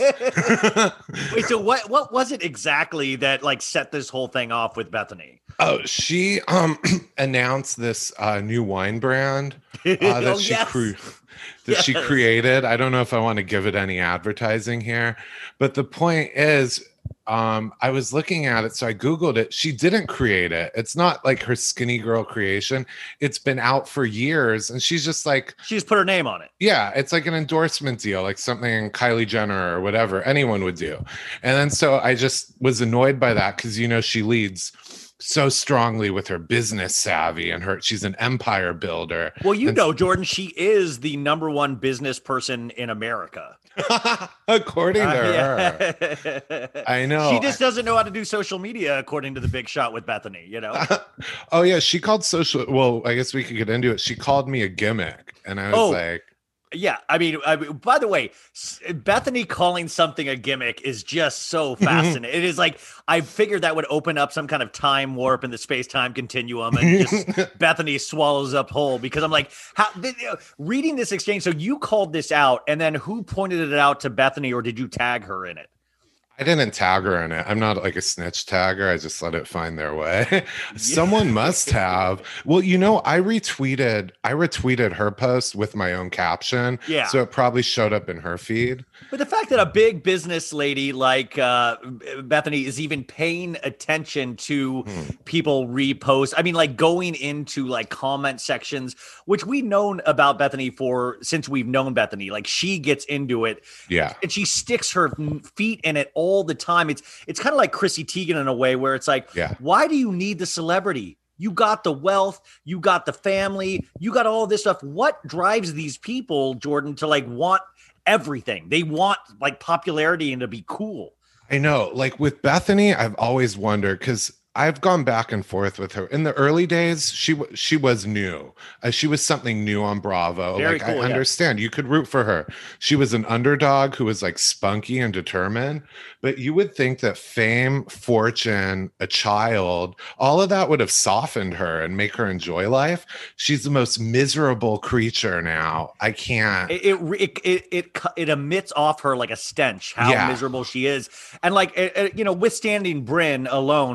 Wait, so what, what was it exactly that like set this whole thing off with Bethany? Oh, she um, announced this uh, new wine brand uh, that oh, she yes. cre- that yes. she created. I don't know if I want to give it any advertising here, but the point is, um, I was looking at it, so I Googled it. She didn't create it. It's not like her skinny girl creation. It's been out for years, and she's just like... She's put her name on it. Yeah, it's like an endorsement deal, like something Kylie Jenner or whatever anyone would do. And then so I just was annoyed by that because, you know, she leads so strongly with her business savvy and her she's an empire builder. Well, you and know, Jordan, she is the number one business person in America. According to uh, her. Yeah. I know. She just doesn't know how to do social media, according to the Big Shot with Bethany, you know? Oh, yeah. She called social. Well, I guess we could get into it. She called me a gimmick. And I was oh. like, Yeah, I mean, I mean, by the way, Bethany calling something a gimmick is just so fascinating. It is like, I figured that would open up some kind of time warp in the space-time continuum and just Bethany swallows up whole because I'm like, how you know, reading this exchange. So you called this out and then who pointed it out to Bethany or did you tag her in it? I didn't tag her in it. I'm not like a snitch tagger. I just let it find their way. Someone must have. Well, you know, I retweeted, I retweeted her post with my own caption. Yeah. So it probably showed up in her feed. But the fact that a big business lady like uh, Bethany is even paying attention to hmm. people repost, I mean, like going into like comment sections, which we've known about Bethany for since we've known Bethany, like she gets into it. Yeah. And she sticks her feet in it all the time. It's it's kind of like Chrissy Teigen in a way where it's like, yeah. why do you need the celebrity? You got the wealth, you got the family, you got all this stuff. What drives these people, Jordan, to like want everything? They want like popularity and to be cool. I know. Like with Bethany, I've always wondered because I've gone back and forth with her. In the early days, she w- she was new. Uh, she was something new on Bravo. Very like cool, I yeah. understand. You could root for her. She was an underdog who was like spunky and determined. But you would think that fame, fortune, a child, all of that would have softened her and make her enjoy life. She's the most miserable creature now. I can't. It it it it, it emits off her like a stench. How Yeah. miserable she is, and like it, it, you know, withstanding Brynn alone, but even.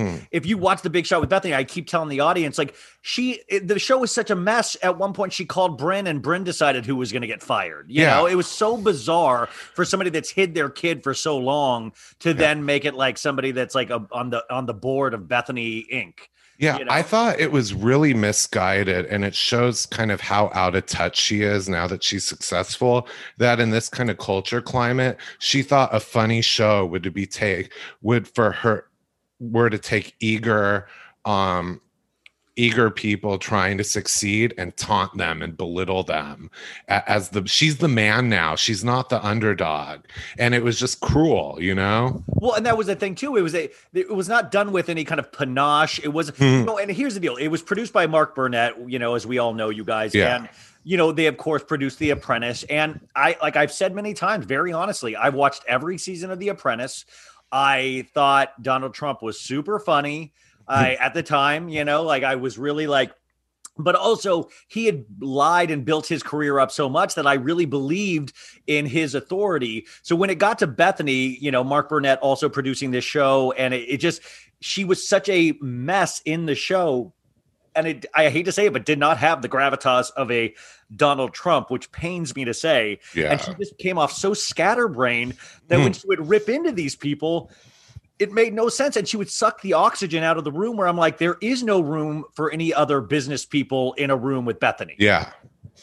Mhm. if you watch The Big Shot with Bethany, I keep telling the audience, like, she, it, the show was such a mess. At one point, she called Bryn, and Bryn decided who was going to get fired. You Yeah. know, it was so bizarre for somebody that's hid their kid for so long to then make it like somebody that's like a, on the on the board of Bethany Incorporated. Yeah, You know? I thought it was really misguided, and it shows kind of how out of touch she is now that she's successful. That in this kind of culture climate, she thought a funny show would be take would for her were to take eager, um, eager people trying to succeed and taunt them and belittle them a- as the she's the man now. She's not the underdog, and it was just cruel, you know. Well, and that was the thing too. It was a, it was not done with any kind of panache. It was, Hmm. you know, and here's the deal. It was produced by Mark Burnett, you know, as we all know, you guys. Yeah. And, you know, they of course produced The Apprentice. And I, like I've said many times, very honestly, I've watched every season of The Apprentice. I thought Donald Trump was super funny. I, at the time, you know, like I was really like, but also he had lied and built his career up so much that I really believed in his authority. So when it got to Bethany, you know, Mark Burnett also producing this show, and it, it just, she was such a mess in the show. And it, I hate to say it, but did not have the gravitas of a Donald Trump, which pains me to say. Yeah. And she just came off so scatterbrained that Mm. when she would rip into these people, it made no sense. And she would suck the oxygen out of the room, where I'm like, there is no room for any other business people in a room with Bethany. Yeah.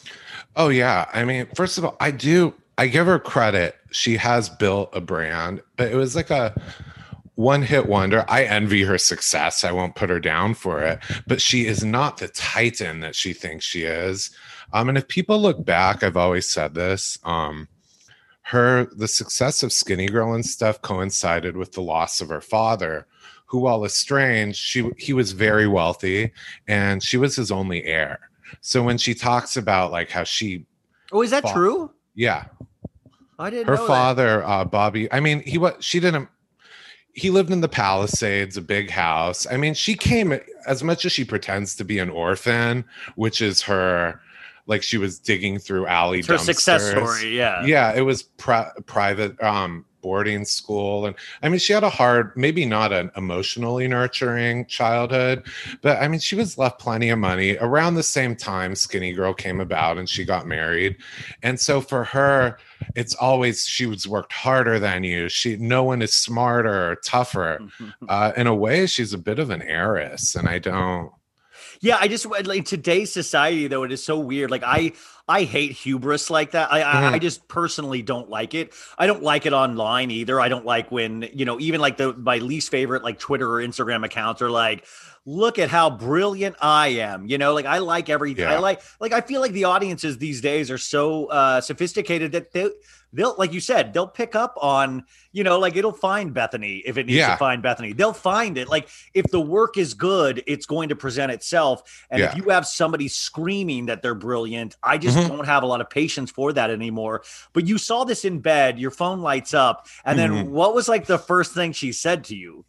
Oh yeah. I mean, first of all, I do I give her credit. She has built a brand, but it was like a one hit wonder. I envy her success. I won't put her down for it, but she is not the titan that she thinks she is. Um, and if people look back, I've always said this, um, her the success of Skinny Girl and stuff coincided with the loss of her father, who, while estranged, she he was very wealthy and she was his only heir. So when she talks about like how she Oh, is that fought- true? yeah, I didn't her know that. father, uh, Bobby, I mean, he was she didn't he lived in the Palisades, a big house. I mean, she came, as much as she pretends to be an orphan, which is her, like she was digging through alley It's her dumpsters. success story, yeah. Yeah, it was pri- private um, boarding school. And I mean, she had a hard, maybe not an emotionally nurturing childhood, but I mean, she was left plenty of money. Around the same time, Skinny Girl came about and she got married. And so for her, it's always she was worked harder than you. She no one is smarter or tougher. Uh, in a way, she's a bit of an heiress, and I don't. Yeah, I just like today's society though, it is so weird. Like I I hate hubris like that. I, I Mhm. I just personally don't like it. I don't like it online either. I don't like when, you know, even like the my least favorite like Twitter or Instagram accounts are like, look at how brilliant I am. You know, like I like everything. I Yeah. like like I feel like the audiences these days are so uh sophisticated that they they'll, like you said, they'll pick up on, you know, like it'll find Bethany if it needs Yeah. to find Bethany. They'll find it. Like if the work is good, it's going to present itself. And if Yeah. you have somebody screaming that they're brilliant, I just Mhm. don't have a lot of patience for that anymore. But you saw this in bed, your phone lights up. And then Mhm. what was like the first thing she said to you?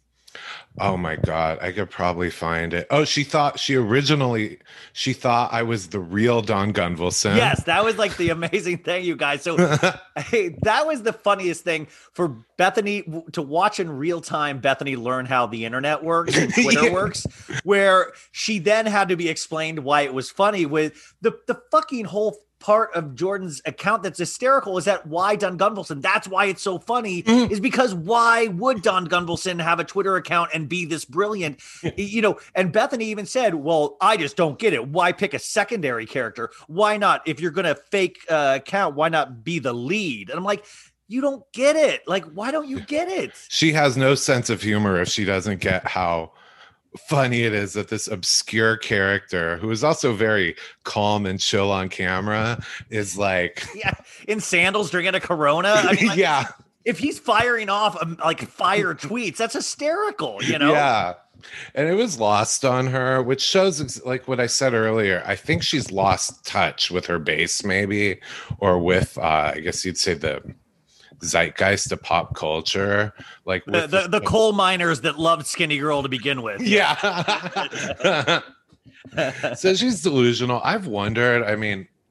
Oh my God, I could probably find it. Oh, she thought she originally she thought I was the real Don Gunvalson. Yes, that was like the amazing thing, you guys. So hey, that was the funniest thing for Bethany w- to watch in real time. Bethany learn how the internet works and Twitter Yeah. works, where she then had to be explained why it was funny with the the fucking whole part of Jordan's account that's hysterical is that why Don Gunvalson, that's why it's so funny, Mm. is because why would Don Gunvalson have a Twitter account and be this brilliant? You know, and Bethany even said, well, I just don't get it. Why pick a secondary character? Why not, if you're going to fake uh, account, why not be the lead? And I'm like, you don't get it. Like, why don't you get it? She has no sense of humor if she doesn't get how funny it is that this obscure character, who is also very calm and chill on camera, is like, Yeah, in sandals drinking a Corona. I mean, like, yeah, if he's firing off um, like fire tweets, that's hysterical, you know? yeah. And it was lost on her, which shows ex- like what I said earlier. I think she's lost touch with her base, maybe, or with, uh, I guess you'd say the zeitgeist of pop culture, like The, with the, the coal miners that loved Skinny Girl to begin with. yeah. So she's delusional. I've wondered, I mean,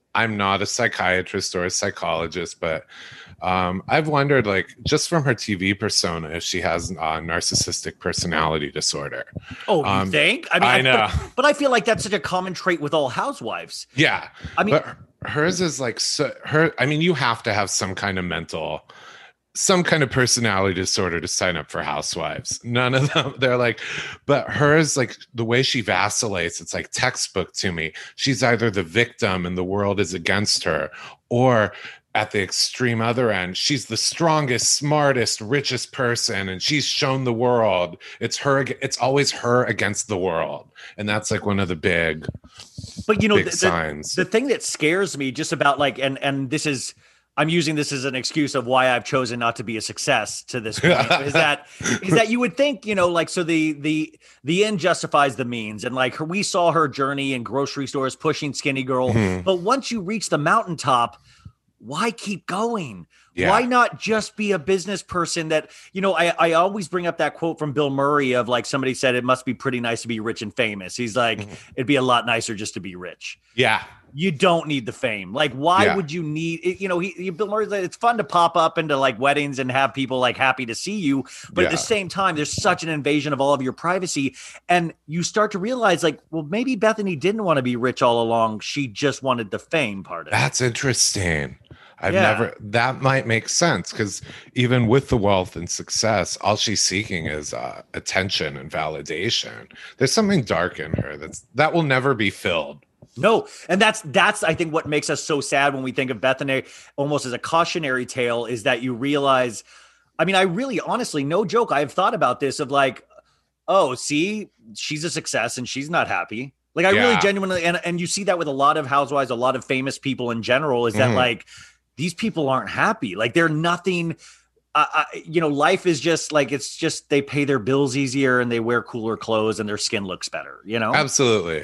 I'm not a psychiatrist or a psychologist, but um, I've wondered, like, just from her T V persona, if she has a narcissistic personality disorder. Oh, you Um, think? I mean, I know. But, but I feel like that's such a common trait with all housewives. Yeah. I mean- but hers is like, so, her, I mean, you have to have some kind of mental, some kind of personality disorder to sign up for Housewives. None of them, they're like, but hers, like the way she vacillates, it's like textbook to me. She's either the victim and the world is against her, or at the extreme other end, she's the strongest, smartest, richest person, and she's shown the world. It's her, it's always her against the world. And that's like one of the big, But you know, big the, the, signs. the thing that scares me just about like, and and this is, I'm using this as an excuse of why I've chosen not to be a success to this point, is that is that you would think, you know, like, so the the the end justifies the means, and like her, we saw her journey in grocery stores pushing Skinny Girl, Mhm. but once you reach the mountaintop, why keep going? Yeah. Why not just be a business person that, you know, I, I always bring up that quote from Bill Murray of like, somebody said, it must be pretty nice to be rich and famous. He's like, Mhm. it'd be a lot nicer just to be rich. Yeah. You don't need the fame. Like, why Yeah. would you need it? You know, he, he Bill Murray's like, it's fun to pop up into like weddings and have people like happy to see you. But at the Yeah. same time, there's such an invasion of all of your privacy. And you start to realize like, well, maybe Bethany didn't want to be rich all along. She just wanted the fame part of it. That's interesting. I've Yeah. never, that might make sense, because even with the wealth and success, all she's seeking is uh, attention and validation. There's something dark in her that's that will never be filled. No, and that's that's I think what makes us so sad when we think of Bethany almost as a cautionary tale, is that you realize, I mean, I really honestly, no joke, I've thought about this of like, oh, see, she's a success and she's not happy. Like I really Yeah. genuinely, and, and you see that with a lot of housewives, a lot of famous people in general, is that Mhm. like these people aren't happy. Like they're nothing. Uh, uh, you know, life is just like, it's just they pay their bills easier and they wear cooler clothes and their skin looks better. You know, Absolutely.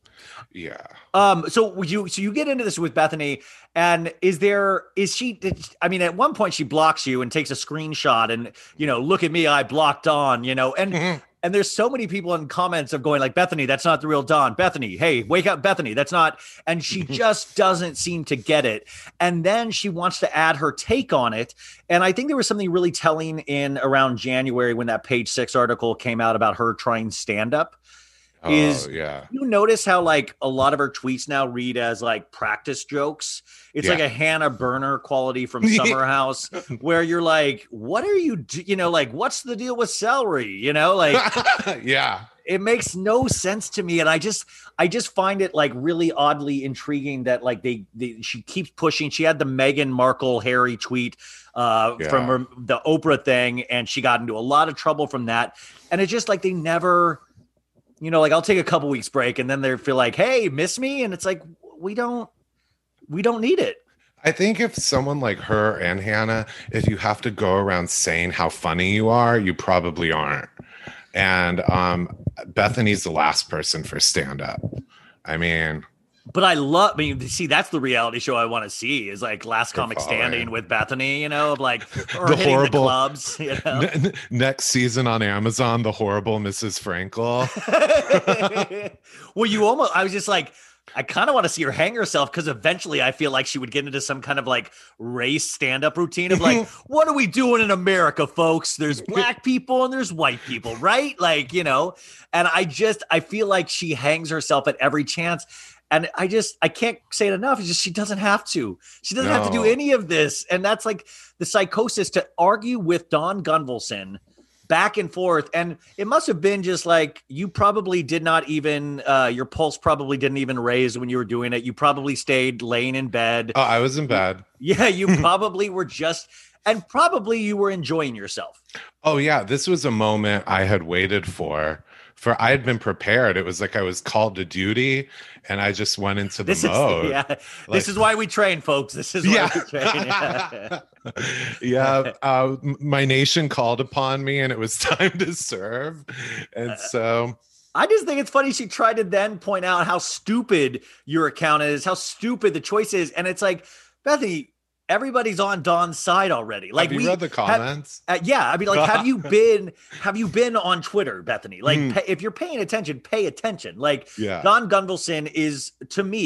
Yeah. um, so you so you get into this with Bethany, and is there is she? Did, I mean, at one point she blocks you and takes a screenshot, and you know, look at me, I blocked Dawn. You know, and Mhm. and there's so many people in comments of going like, Bethany, that's not the real Dawn. Bethany, hey, wake up, Bethany, that's not. And she just doesn't seem to get it. And then she wants to add her take on it. And I think there was something really telling in around January when that Page Six article came out about her trying stand up. Oh, Is- yeah. You notice how like a lot of her tweets now read as like practice jokes. It's like Yeah. a Hannah Burner quality from Summer House, where you're like, what are you, do-? you know, like what's the deal with celery? You know, like Yeah. it makes no sense to me, and I just, I just find it like really oddly intriguing that like they, they she keeps pushing. She had the Meghan Markle Harry tweet uh, Yeah. from her, the Oprah thing, and she got into a lot of trouble from that. And it's just like they never. You know, like I'll take a couple weeks break and then they feel like, hey, miss me? And it's like, we don't, we don't need it. I think if someone like her and Hannah, if you have to go around saying how funny you are, you probably aren't. And um, Bethany's the last person for stand up. I mean, But I love, I mean, see, that's the reality show I want to see is like Last Comic following. Standing with Bethany, you know, of like, or The hitting horrible- the clubs, you know. n- n- next season on Amazon, The Horrible Missus Frankel. Well, you almost, I was just like, I kind of want to see her hang herself because eventually I feel like she would get into some kind of like race stand-up routine of like, what are we doing in America, folks? There's black people and there's white people, right? Like, you know, and I just, I feel like she hangs herself at every chance. And I just, I can't say it enough. It's just, she doesn't have to. She doesn't have to do No. any of this. And that's like the psychosis to argue with Dawn Gunvalson back and forth. And it must have been just like, you probably did not even, uh, your pulse probably didn't even raise when you were doing it. You probably stayed laying in bed. Oh, I was in bed. Yeah, you probably were just, and probably you were enjoying yourself. Oh, yeah. This was a moment I had waited for. For I had been prepared. It was like I was called to duty, and I just went into the This is, mode. yeah, Like- this is why we train, folks. This is why Yeah. we train. Yeah. yeah, uh, m- my nation called upon me, and it was time to serve. And so, I just think it's funny she tried to then point out how stupid your account is, how stupid the choice is. And it's like, Bethany, everybody's on Dawn's side already. Like, have you we read the have- comments? uh, yeah, I mean, like, have you been have you been on Twitter, Bethany? Like, Hmm. pay, if you're paying attention, pay attention. Like, Yeah. Dawn Gunvalson is, to me,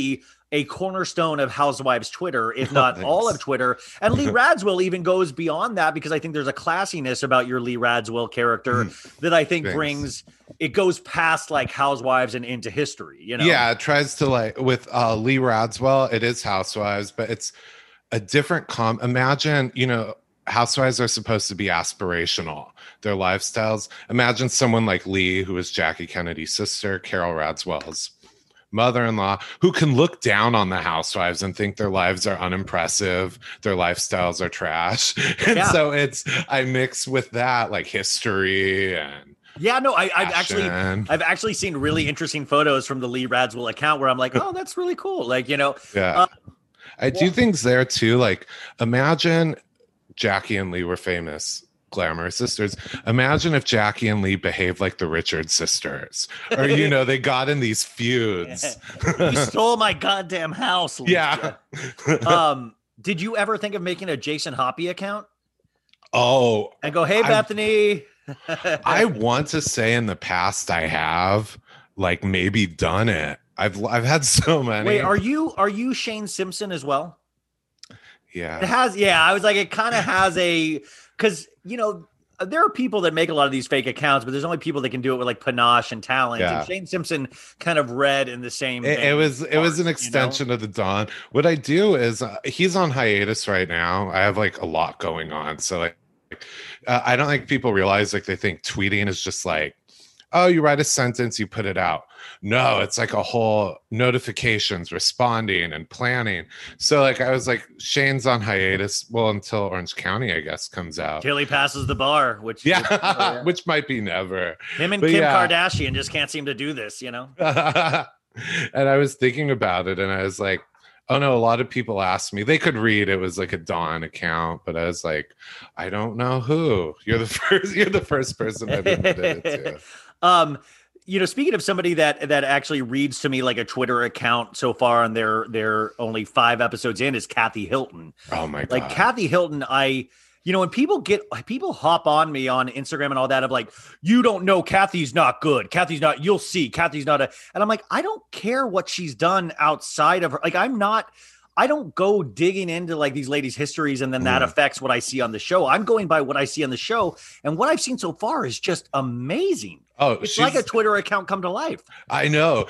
a cornerstone of Housewives Twitter, if not Thanks. all of Twitter. And Lee Radziwill even goes beyond that, because I think there's a classiness about your Lee Radziwill character that I think Thanks. brings, it goes past like Housewives and into history, you know? Yeah, it tries to like with uh, Lee Radziwill, it is Housewives, but it's a different com. Imagine, you know, Housewives are supposed to be aspirational, their lifestyles. Imagine someone like Lee, who is Jackie Kennedy's sister, Carol Radziwill's mother-in-law, who can look down on the housewives and think their lives are unimpressive, their lifestyles are trash. And Yeah. so it's, I mix with that like history and Yeah, no, I, I've actually, fashion. I've actually seen really interesting photos from the Lee Radziwill account where I'm like, oh, that's really cool. Like, you know, Yeah. uh, I do things there too. Like, imagine Jackie and Lee were famous, glamorous sisters. Imagine if Jackie and Lee behaved like the Richard sisters, or, you know, they got in these feuds. you stole my goddamn house. Yeah. Lisa. um, did you ever think of making a Jason Hoppy account Oh, and go, hey, I- Bethany? I want to say in the past I have like maybe done it. I've I've had so many. Wait, are you are you Shane Simpson as well? It yeah. has, yeah. I was like, it kind of has a, because you know there are people that make a lot of these fake accounts, but there's only people that can do it with like panache and talent. Yeah. And Shane Simpson kind of read in the same. It, it vein was it was parts, an you know? extension of the Dawn. What I do is uh, he's on hiatus right now. I have like a lot going on, so like uh, I don't think people realize like they think tweeting is just like, oh, you write a sentence, you put it out. No, it's like a whole notifications, responding and planning. So like I was like, Shane's on hiatus. Well, until Orange County, I guess, comes out. Till he passes the bar, which Yeah, which might be never. him and But Kim yeah. Kardashian just can't seem to do this, you know? And I was thinking about it and I was like, oh no, a lot of people asked me. They could read it was like a Dawn account, but I was like, I don't know who. You're the first you're the first person I've admitted it to. um, you know, speaking of somebody that that actually reads to me like a Twitter account so far, and they're they're only five episodes in, is Kathy Hilton. Oh my god. Like Kathy Hilton, I, you know, when people get people hop on me on Instagram and all that of like, you don't know, Kathy's not good. Kathy's not, you'll see, Kathy's not a, and I'm like, I don't care what she's done outside of her. Like, I'm not, I don't go digging into like these ladies' histories and then that Mm. affects what I see on the show. I'm going by what I see on the show. And what I've seen so far is just amazing. Oh, It's she's, like a Twitter account come to life. I know.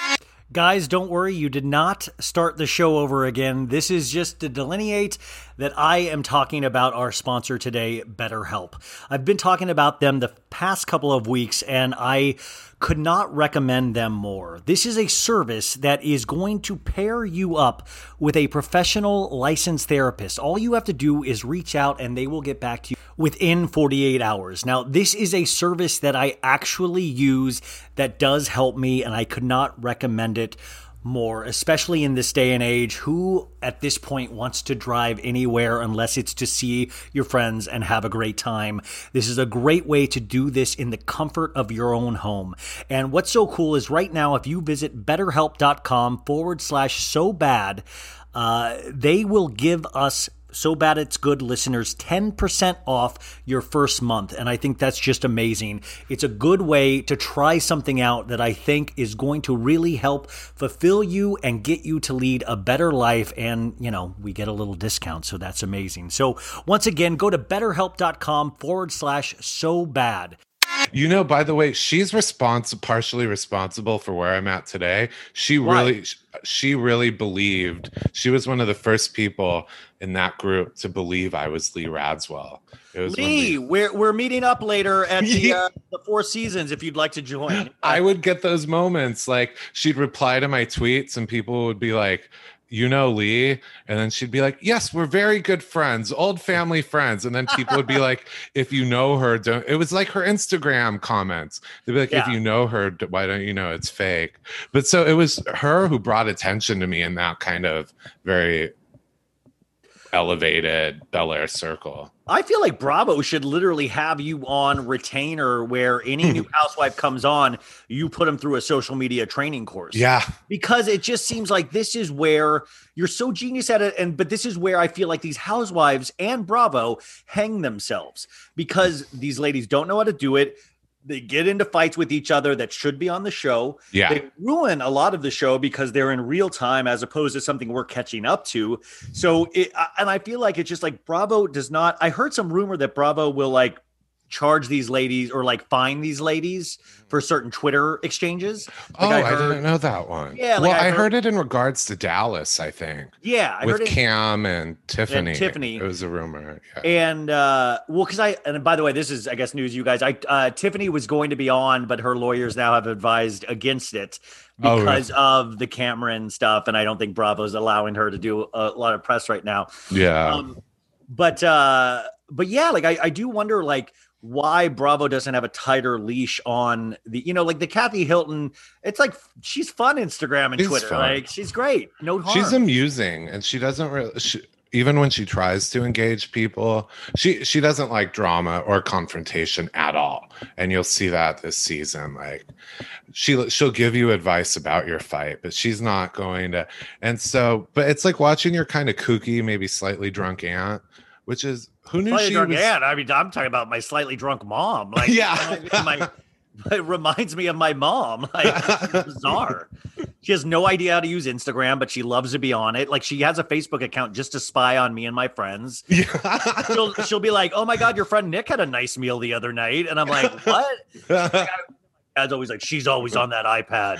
Guys, don't worry. You did not start the show over again. This is just to delineate that I am talking about our sponsor today, BetterHelp. I've been talking about them the past couple of weeks, and I could not recommend them more. This is a service that is going to pair you up with a professional licensed therapist. All you have to do is reach out, and they will get back to you within forty-eight hours. Now, this is a service that I actually use that does help me, and I could not recommend it more, especially in this day and age. Who at this point wants to drive anywhere unless it's to see your friends and have a great time? This is a great way to do this in the comfort of your own home. And what's so cool is right now, if you visit betterhelp.com forward slash so bad, uh, they will give us So Bad It's Good listeners ten percent off your first month. And I think that's just amazing. It's a good way to try something out that I think is going to really help fulfill you and get you to lead a better life. And, you know, we get a little discount. So that's amazing. So once again, go to betterhelp.com forward slash so bad. You know, by the way, she's responsible, partially responsible for where I'm at today. She Why? really, she really believed. She was one of the first people in that group to believe I was Lee Radziwill. It was when Lee, we- we're, we're meeting up later at the, uh, the Four Seasons if you'd like to join. I would get those moments. Like she'd reply to my tweets, and people would be like, "You know Lee," and then she'd be like, "Yes, we're very good friends, old family friends." And then people would be like, "If you know her, don't." It was like her Instagram comments. They'd be like, Yeah. "If you know her, d- why don't you know it's fake?" But so it was her who brought attention to me in that kind of very elevated Bel Air circle. I feel like Bravo should literally have you on retainer where any new housewife comes on, you put them through a social media training course. Yeah. Because it just seems like this is where you're so genius at it. And but this is where I feel like these housewives and Bravo hang themselves because these ladies don't know how to do it. they get into fights with each other that should be on the show. Yeah. They ruin a lot of the show because they're in real time as opposed to something we're catching up to. So, it, and I feel like it's just like Bravo does not, I heard some rumor that Bravo will like charge these ladies or like fine these ladies for certain Twitter exchanges. Oh, Like I, heard- didn't know that one. Yeah, like well, I I heard- heard it in regards to Dallas, I think. Yeah, I with heard it. Cam and Tiffany. Tiffany. It was a rumor. Yeah. And uh, well, because I and by the way, this is I guess news, you guys. I uh, Tiffany was going to be on, but her lawyers now have advised against it Oh, really? because of the Cameron stuff, and I don't think Bravo's allowing her to do a lot of press right now. Yeah. Um, but uh, but yeah, like I, I do wonder, like. Why Bravo doesn't have a tighter leash on the, you know, like the Kathy Hilton. It's like she's fun Instagram and She's Twitter. fun. Like she's great. No harm. She's amusing, and she doesn't really. She, even when she tries to engage people, she she doesn't like drama or confrontation at all. And you'll see that this season. Like she she'll give you advice about your fight, but she's not going to. And so, but it's like watching your kind of kooky, maybe slightly drunk aunt, which is who knew Slightly she drunk was. aunt. I mean, I'm talking about my slightly drunk mom. Like, Yeah. my, it reminds me of my mom. Like, it's bizarre. She has no idea how to use Instagram, but she loves to be on it. Like, she has a Facebook account just to spy on me and my friends. Yeah. She'll, she'll be like, "Oh my God, your friend Nick had a nice meal the other night," and I'm like, "What?" Dad's always like, "She's always on that iPad."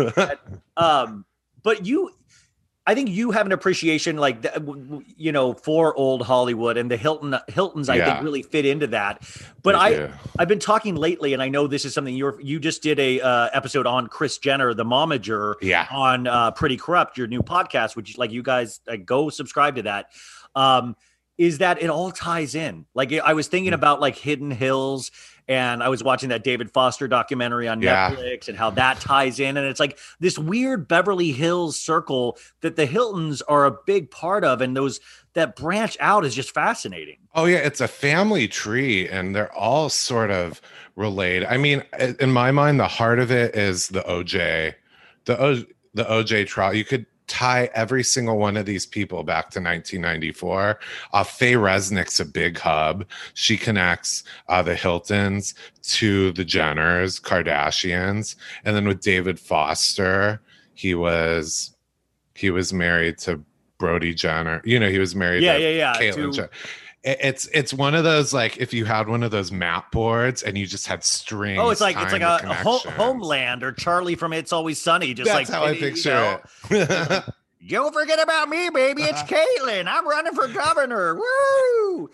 Um, but you. I think you have an appreciation, like th- w- w- you know, for old Hollywood, and the Hilton Hiltons. I Yeah. think really fit into that. But They I, do. I've been talking lately, and I know this is something you're. You just did a uh, episode on Kris Jenner, the momager, Yeah. on uh, Pretty Corrupt, your new podcast, which like you guys like, go subscribe to that. Um, is that it all ties in? Like I was thinking Mm. about like Hidden Hills. And I was watching that David Foster documentary on Yeah. Netflix and how that ties in. And it's like this weird Beverly Hills circle that the Hiltons are a big part of. And those that branch out is just fascinating. Oh yeah, it's a family tree, and they're all sort of related. I mean, i- in my mind, the heart of it is the O J, the o, the O J trial. You could tie every single one of these people back to nineteen ninety-four. Uh, Faye Resnick's a big hub. She connects uh, the Hiltons to the Jenners, Kardashians, and then with David Foster, he was he was married to Brody Jenner. You know, he was married Yeah, to yeah, yeah, Caitlyn to- Jenner. It- It's it's one of those, like, if you had one of those map boards and you just had strings. Oh, it's like it's like tying a, the a ho- connections. Homeland or Charlie from It's Always Sunny. Just That's like how I you picture know, it. Don't forget about me, baby. It's Caitlyn. I'm running for governor. Woo!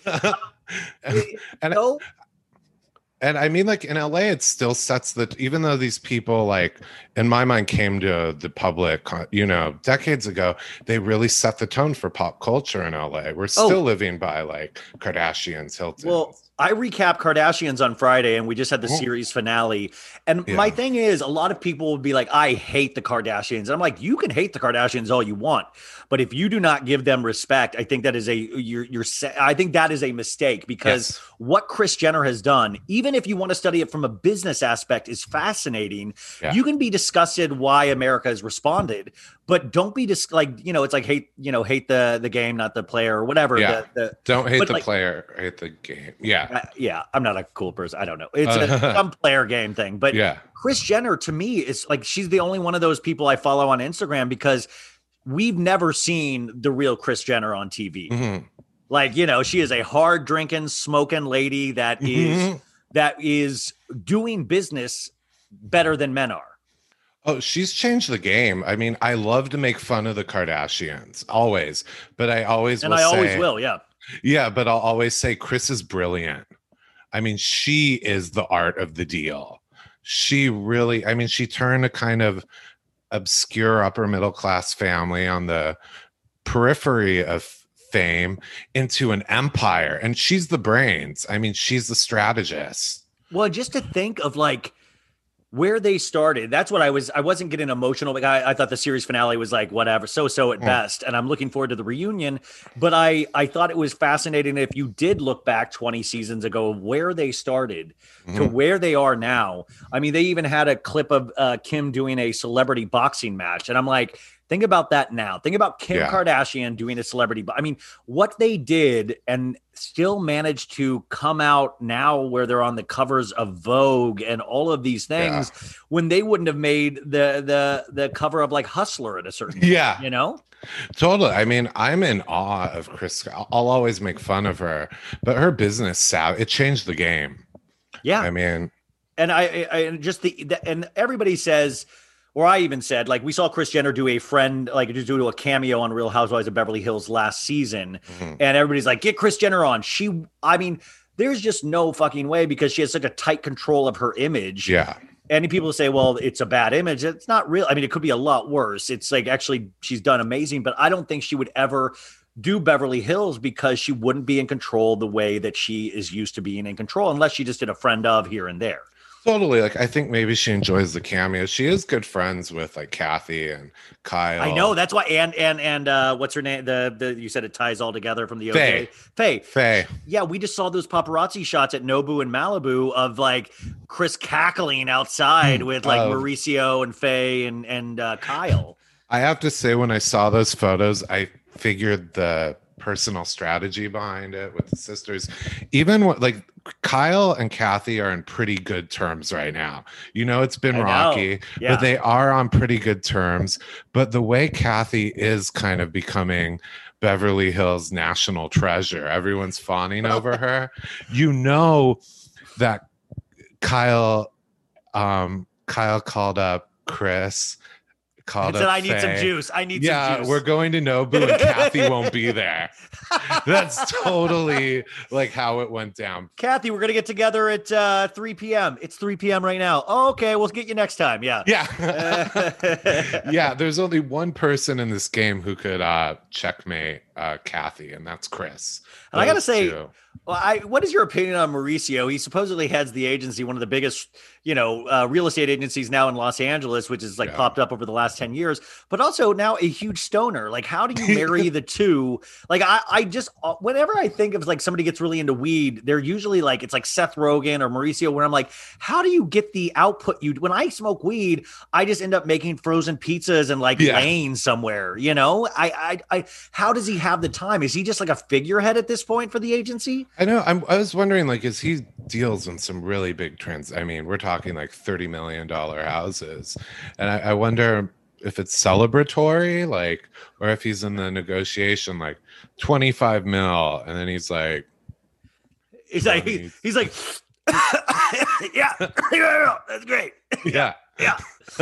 and No, and I mean, like in L A, it still sets the, even though these people, like, in my mind, came to the public, you know, decades ago, they really set the tone for pop culture in L A. We're still Oh. living by like Kardashians, Hilton. well, I recap Kardashians on Friday, and we just had the Oh. series finale. And Yeah. my thing is, a lot of people would be like, "I hate the Kardashians." And I'm like, "You can hate the Kardashians all you want, but if you do not give them respect, I think that is a you're you're. sa- I think that is a mistake because Yes. what Kris Jenner has done, even if you want to study it from a business aspect, is fascinating. Yeah. You can be disgusted why America has responded, but don't be dis- like you know, it's like hate you know hate the the game, not the player, or whatever. Yeah. The, the, Don't hate but, the like- player, hate the game. Yeah. uh, yeah, I'm not a cool person. I don't know. It's a, Uh, some player game thing, but Yeah. Kris Jenner to me is like she's the only one of those people I follow on Instagram because we've never seen the real Kris Jenner on T V. Mhm. Like, you know, she is a hard drinking, smoking lady that is Mhm. that is doing business better than men are. Oh, she's changed the game. I mean, I love to make fun of the Kardashians, always, but I always And will I always say- will, yeah. Yeah, but I'll always say Kris is brilliant. I mean, she is the art of the deal. She really, I mean, she turned a kind of obscure upper middle class family on the periphery of fame into an empire. And she's the brains. I mean, she's the strategist. Well, just to think of like where they started, that's what I was. I wasn't getting emotional. Like I, I thought the series finale was like whatever, so so at Mm. best, and I'm looking forward to the reunion. But I I thought it was fascinating if you did look back twenty seasons ago where they started to Mhm. where they are now. I mean, they even had a clip of uh, Kim doing a celebrity boxing match, and I'm like, Think about that now. Think about Kim Yeah. Kardashian doing a celebrity. I mean, what they did and still managed to come out now where they're on the covers of Vogue and all of these things when they wouldn't have made the the the cover of like Hustler at a certain point, Yeah. you know? Totally. I mean, I'm in awe of Chris. I'll I'll always make fun of her, but her business sav it changed the game. Yeah. I mean, And I, I and just the, the and everybody says, or I even said, like we saw Kris Jenner do a friend, like just do a cameo on Real Housewives of Beverly Hills last season, Mhm. and everybody's like, get Kris Jenner on. She, I mean, there's just no fucking way because she has such a tight control of her image. yeah. And people say, well, it's a bad image. It's not real. I mean, it could be a lot worse. It's like actually she's done amazing, but I don't think she would ever do Beverly Hills because she wouldn't be in control the way that she is used to being in control unless she just did a friend of here and there. Totally. Like, I think maybe she enjoys the cameo. She is good friends with like Kathy and Kyle. I know that's why. And and and uh, what's her name? The the you said it ties all together from the O J. Faye. Faye. Faye. Yeah, we just saw those paparazzi shots at Nobu and Malibu of like Chris cackling outside with like Oh. Mauricio and Faye and and uh, Kyle. I have to say, when I saw those photos, I figured the personal strategy behind it with the sisters. Even what like Kyle and Kathy are in pretty good terms right now. You know, it's been I know. rocky, Yeah. but they are on pretty good terms. But the way Kathy is kind of becoming Beverly Hills national treasure, everyone's fawning over her. You know that Kyle, um, Kyle called up Chris. Called And said, up I need some Faye. juice. I need yeah, some juice. we're going to Nobu and Kathy won't be there. That's totally like how it went down. Kathy, we're gonna get together at uh, three p.m. It's three p.m. right now. Oh, okay, we'll get you next time. Yeah. Yeah. yeah, there's only one person in this game who could uh checkmate uh Kathy, and that's Chris. And I gotta Those say, two. well, I, what is your opinion on Mauricio? He supposedly heads the agency, one of the biggest, you know, uh, real estate agencies now in Los Angeles, which has like Yeah. popped up over the last ten years, but also now a huge stoner. Like, how do you marry the two? Like, I, I just, uh, whenever I think of like somebody gets really into weed, they're usually like, it's like Seth Rogen or Mauricio, where I'm like, how do you get the output? You, when I smoke weed, I just end up making frozen pizzas and like Yeah. laying somewhere, you know, I, I, I, how does he have the time? Is he just like a figurehead at this point for the agency? I know. I'm, I was wondering, like, is he deals in some really big trends? I mean, we're talking like thirty million dollar houses, and I, I wonder if it's celebratory, like, or if he's in the negotiation, like twenty-five mil, and then he's like, He's like, he, Funny. he's like, yeah, yeah, that's great. yeah, Yeah.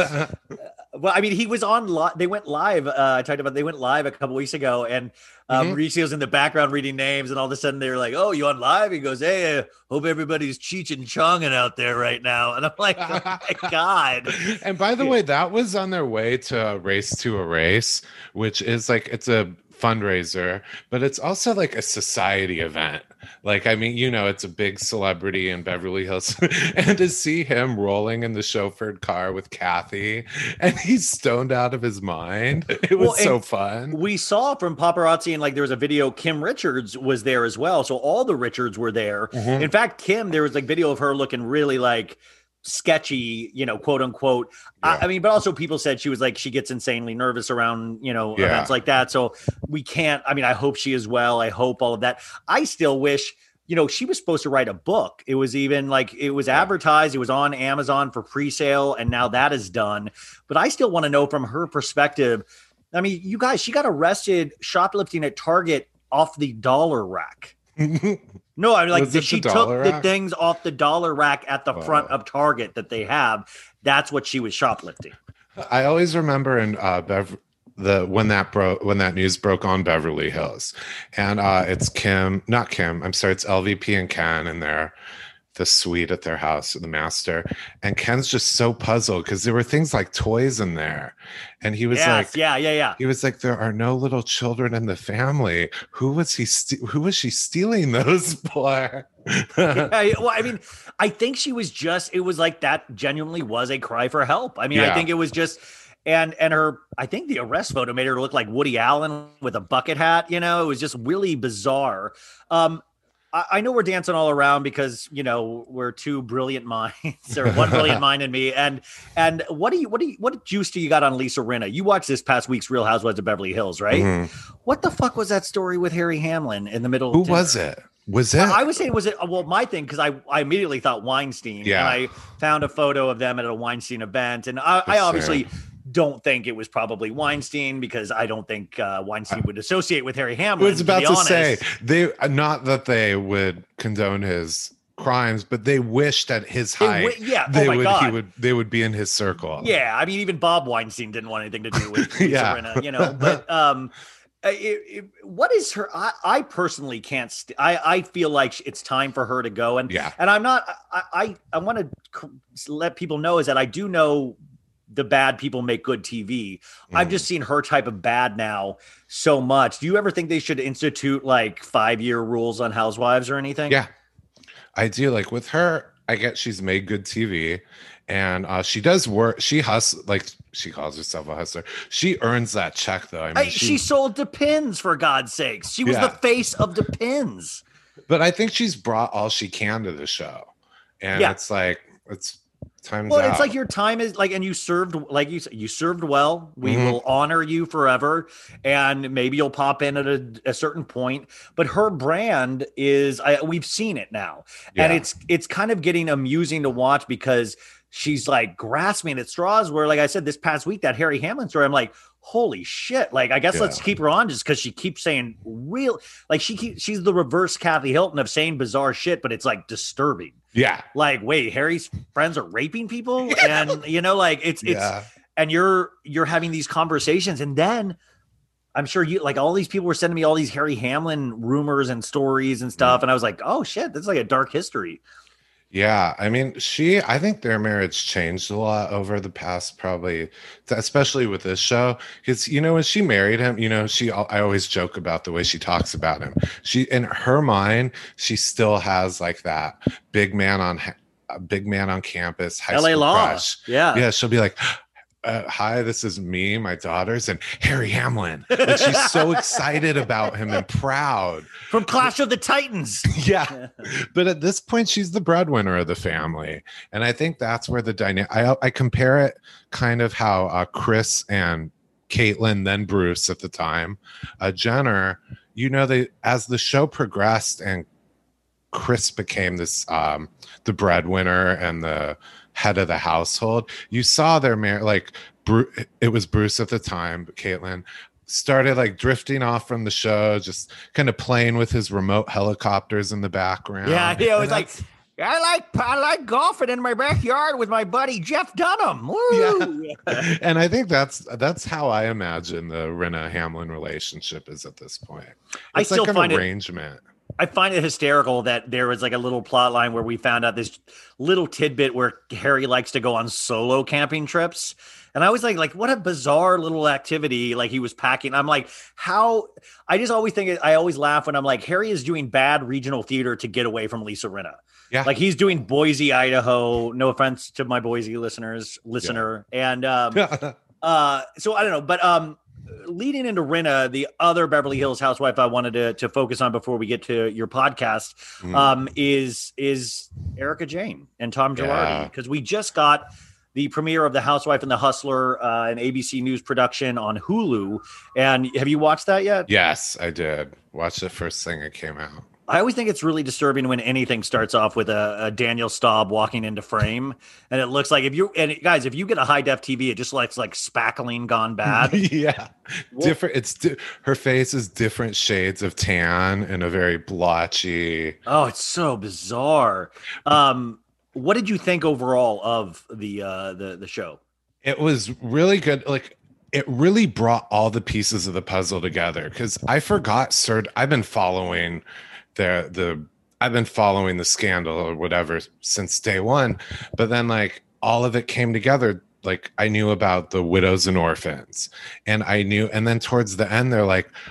Well, I mean, he was on. Li- they went live. Uh, I talked about they went live a couple weeks ago, and uh, Mhm. Mauricio's in the background reading names, and all of a sudden they were like, "Oh, you on live?" He goes, "Hey, uh, hope everybody's Cheech and Chonging out there right now." And I'm like, "Oh my god!" And by the way, that was on their way to Race to a Race, which is like, it's a fundraiser, but it's also like a society event. Like, I mean, you know, it's a big celebrity in Beverly Hills. And to see him rolling in the chauffeured car with Kathy and he's stoned out of his mind, it was Well, so and fun. We saw from paparazzi, and like there was a video, Kim Richards was there as well. So all the Richards were there. Mhm. In fact, Kim, there was like video of her looking really like sketchy, you know, quote unquote. I, Yeah. I mean, but also people said she was like, she gets insanely nervous around, you know, Yeah. events like that. So we can't, I mean, I hope she is well. I hope all of that. I still wish, you know, she was supposed to write a book. It was even like, it was advertised, it was on Amazon for pre-sale, and now that is done. But I still want to know from her perspective. I mean, you guys, she got arrested shoplifting at Target off the dollar rack. No, I mean, like Was it the she took dollar the rack? things off the dollar rack at the front Oh. of Target that they have. That's what she was shoplifting. I always remember in uh, Bev- the when that broke when that news broke on Beverly Hills, and uh, it's Kim, not Kim. I'm sorry, it's L V P and Ken in their the suite at their house, the master, and Ken's just so puzzled because there were things like toys in there, and he was Yes, like, yeah, yeah, yeah. he was like, there are no little children in the family. Who was he? St- who was she stealing those for? Yeah, well, I mean, I think she was just, it was like that genuinely was a cry for help. I mean, I Yeah. think it was just, and and her, I think the arrest photo made her look like Woody Allen with a bucket hat, you know, it was just really bizarre. Um, I, I know we're dancing all around because you know we're two brilliant minds, or one brilliant mind in me. And and what do you what do you what juice do you got on Lisa Rinna? You watched this past week's Real Housewives of Beverly Hills, right? Mhm. What the fuck was that story with Harry Hamlin in the middle? Who of dinner? was it? Was it? I, I would say was it well my thing because I I immediately thought Weinstein. Yeah. And I found a photo of them at a Weinstein event, and I, I That's obviously. sad. Don't think it was probably Weinstein because I don't think uh, Weinstein would associate with Harry I Hamlin. was about be to, honest. say they not that they would condone his crimes, but they wished at his They height, wi- yeah, oh they my would God. he would they would be in his circle. Yeah, I mean, even Bob Weinstein didn't want anything to do with Lisa Yeah. Rinna, you know. But um, it, it, what is her? I, I personally can't. St- I I feel like it's time for her to go, and Yeah. and I'm not. I I, I want to let people know is that I do know the bad people make good T V. I've Mm. just seen her type of bad now so much. Do you ever think they should institute like five year rules on housewives or anything? Yeah, I do. Like with her, I get she's made good T V, and uh, she does work. She hustles, like she calls herself a hustler. She earns that check, though. I mean, Hey, she, sold Depends for God's sakes. She was Yeah. the face of Depends. but I think she's brought all she can to the show, and Yeah. it's like it's time's Well, out. it's like your time is like, and you served, like you said, you served well. We Mhm. will honor you forever, and maybe you'll pop in at a, a certain point. But her brand is, I, we've seen it now, and Yeah. it's it's kind of getting amusing to watch because she's like grasping at straws. Where, like I said, this past week that Harry Hamlin story, I'm like, holy shit! Like, I guess Yeah. let's keep her on just because she keeps saying real, like she keeps, she's the reverse Kathy Hilton of saying bizarre shit, but it's like disturbing. yeah, Like, wait, Harry's friends are raping people, and you know, like it's it's, yeah. and you're you're having these conversations, and then I'm sure you like all these people were sending me all these Harry Hamlin rumors and stories and stuff, and I was like, oh shit, that's like a dark history. Yeah, I mean, she, I think their marriage changed a lot over the past, probably, especially with this show. Because, you know, when she married him, you know, she, I always joke about the way she talks about him. She, in her mind, she still has like that big man on, a big man on campus, high L A school Law, crush. yeah, Yeah, she'll be like, uh, hi, this is me, my daughters, and Harry Hamlin. Like, she's so excited about him and proud. from Clash of the Titans. Yeah. But at this point, she's the breadwinner of the family. And I think that's where the dynamic, I, I compare it kind of how uh, Chris and Caitlyn, then Bruce at the time, uh, Jenner, you know, they, as the show progressed and Chris became this, um, the breadwinner and the head of the household, you saw their marriage, like Bru- it was Bruce at the time, but Caitlyn started like drifting off from the show, just kind of playing with his remote helicopters in the background. Yeah, he always And like, that's- I like I like golfing in my backyard with my buddy Jeff Dunham. Woo! Yeah. And I think that's that's how I imagine the Rinna Hamlin relationship is at this point. It's I still like an find it- arrangement. I find it hysterical that there was like a little plot line where we found out this little tidbit where Harry likes to go on solo camping trips. And I was like, like, what a bizarre little activity. Like he was packing. I'm like, how I just always think I always laugh when I'm like, Harry is doing bad regional theater to get away from Lisa Rinna. Yeah. Like he's doing Boise, Idaho. No offense to my Boise listeners, listener. And um, uh, so I don't know, but um, leading into Rinna, the other Beverly Hills housewife I wanted to, to focus on before we get to your podcast Mm. um, is is Erica Jane and Tom Girardi, Yeah. because we just got the premiere of The Housewife and the Hustler, uh, an A B C News production on Hulu. And have you watched that yet? Yes, I did. Watch the first thing that came out. I always think it's really disturbing when anything starts off with a, a Daniel Staub walking into frame, and it looks like if you and guys, if you get a high def T V, it just looks like spackling gone bad. Yeah. Different. It's di- her face is different shades of tan and a very blotchy. Oh, it's so bizarre. Um, what did you think overall of the uh, the the show? It was really good. Like it really brought all the pieces of the puzzle together because I forgot Sir. I've been following the the I've been following the scandal or whatever since day one, but then like all of it came together. Like I knew about the widows and orphans, and I knew, and then towards the end, they're like,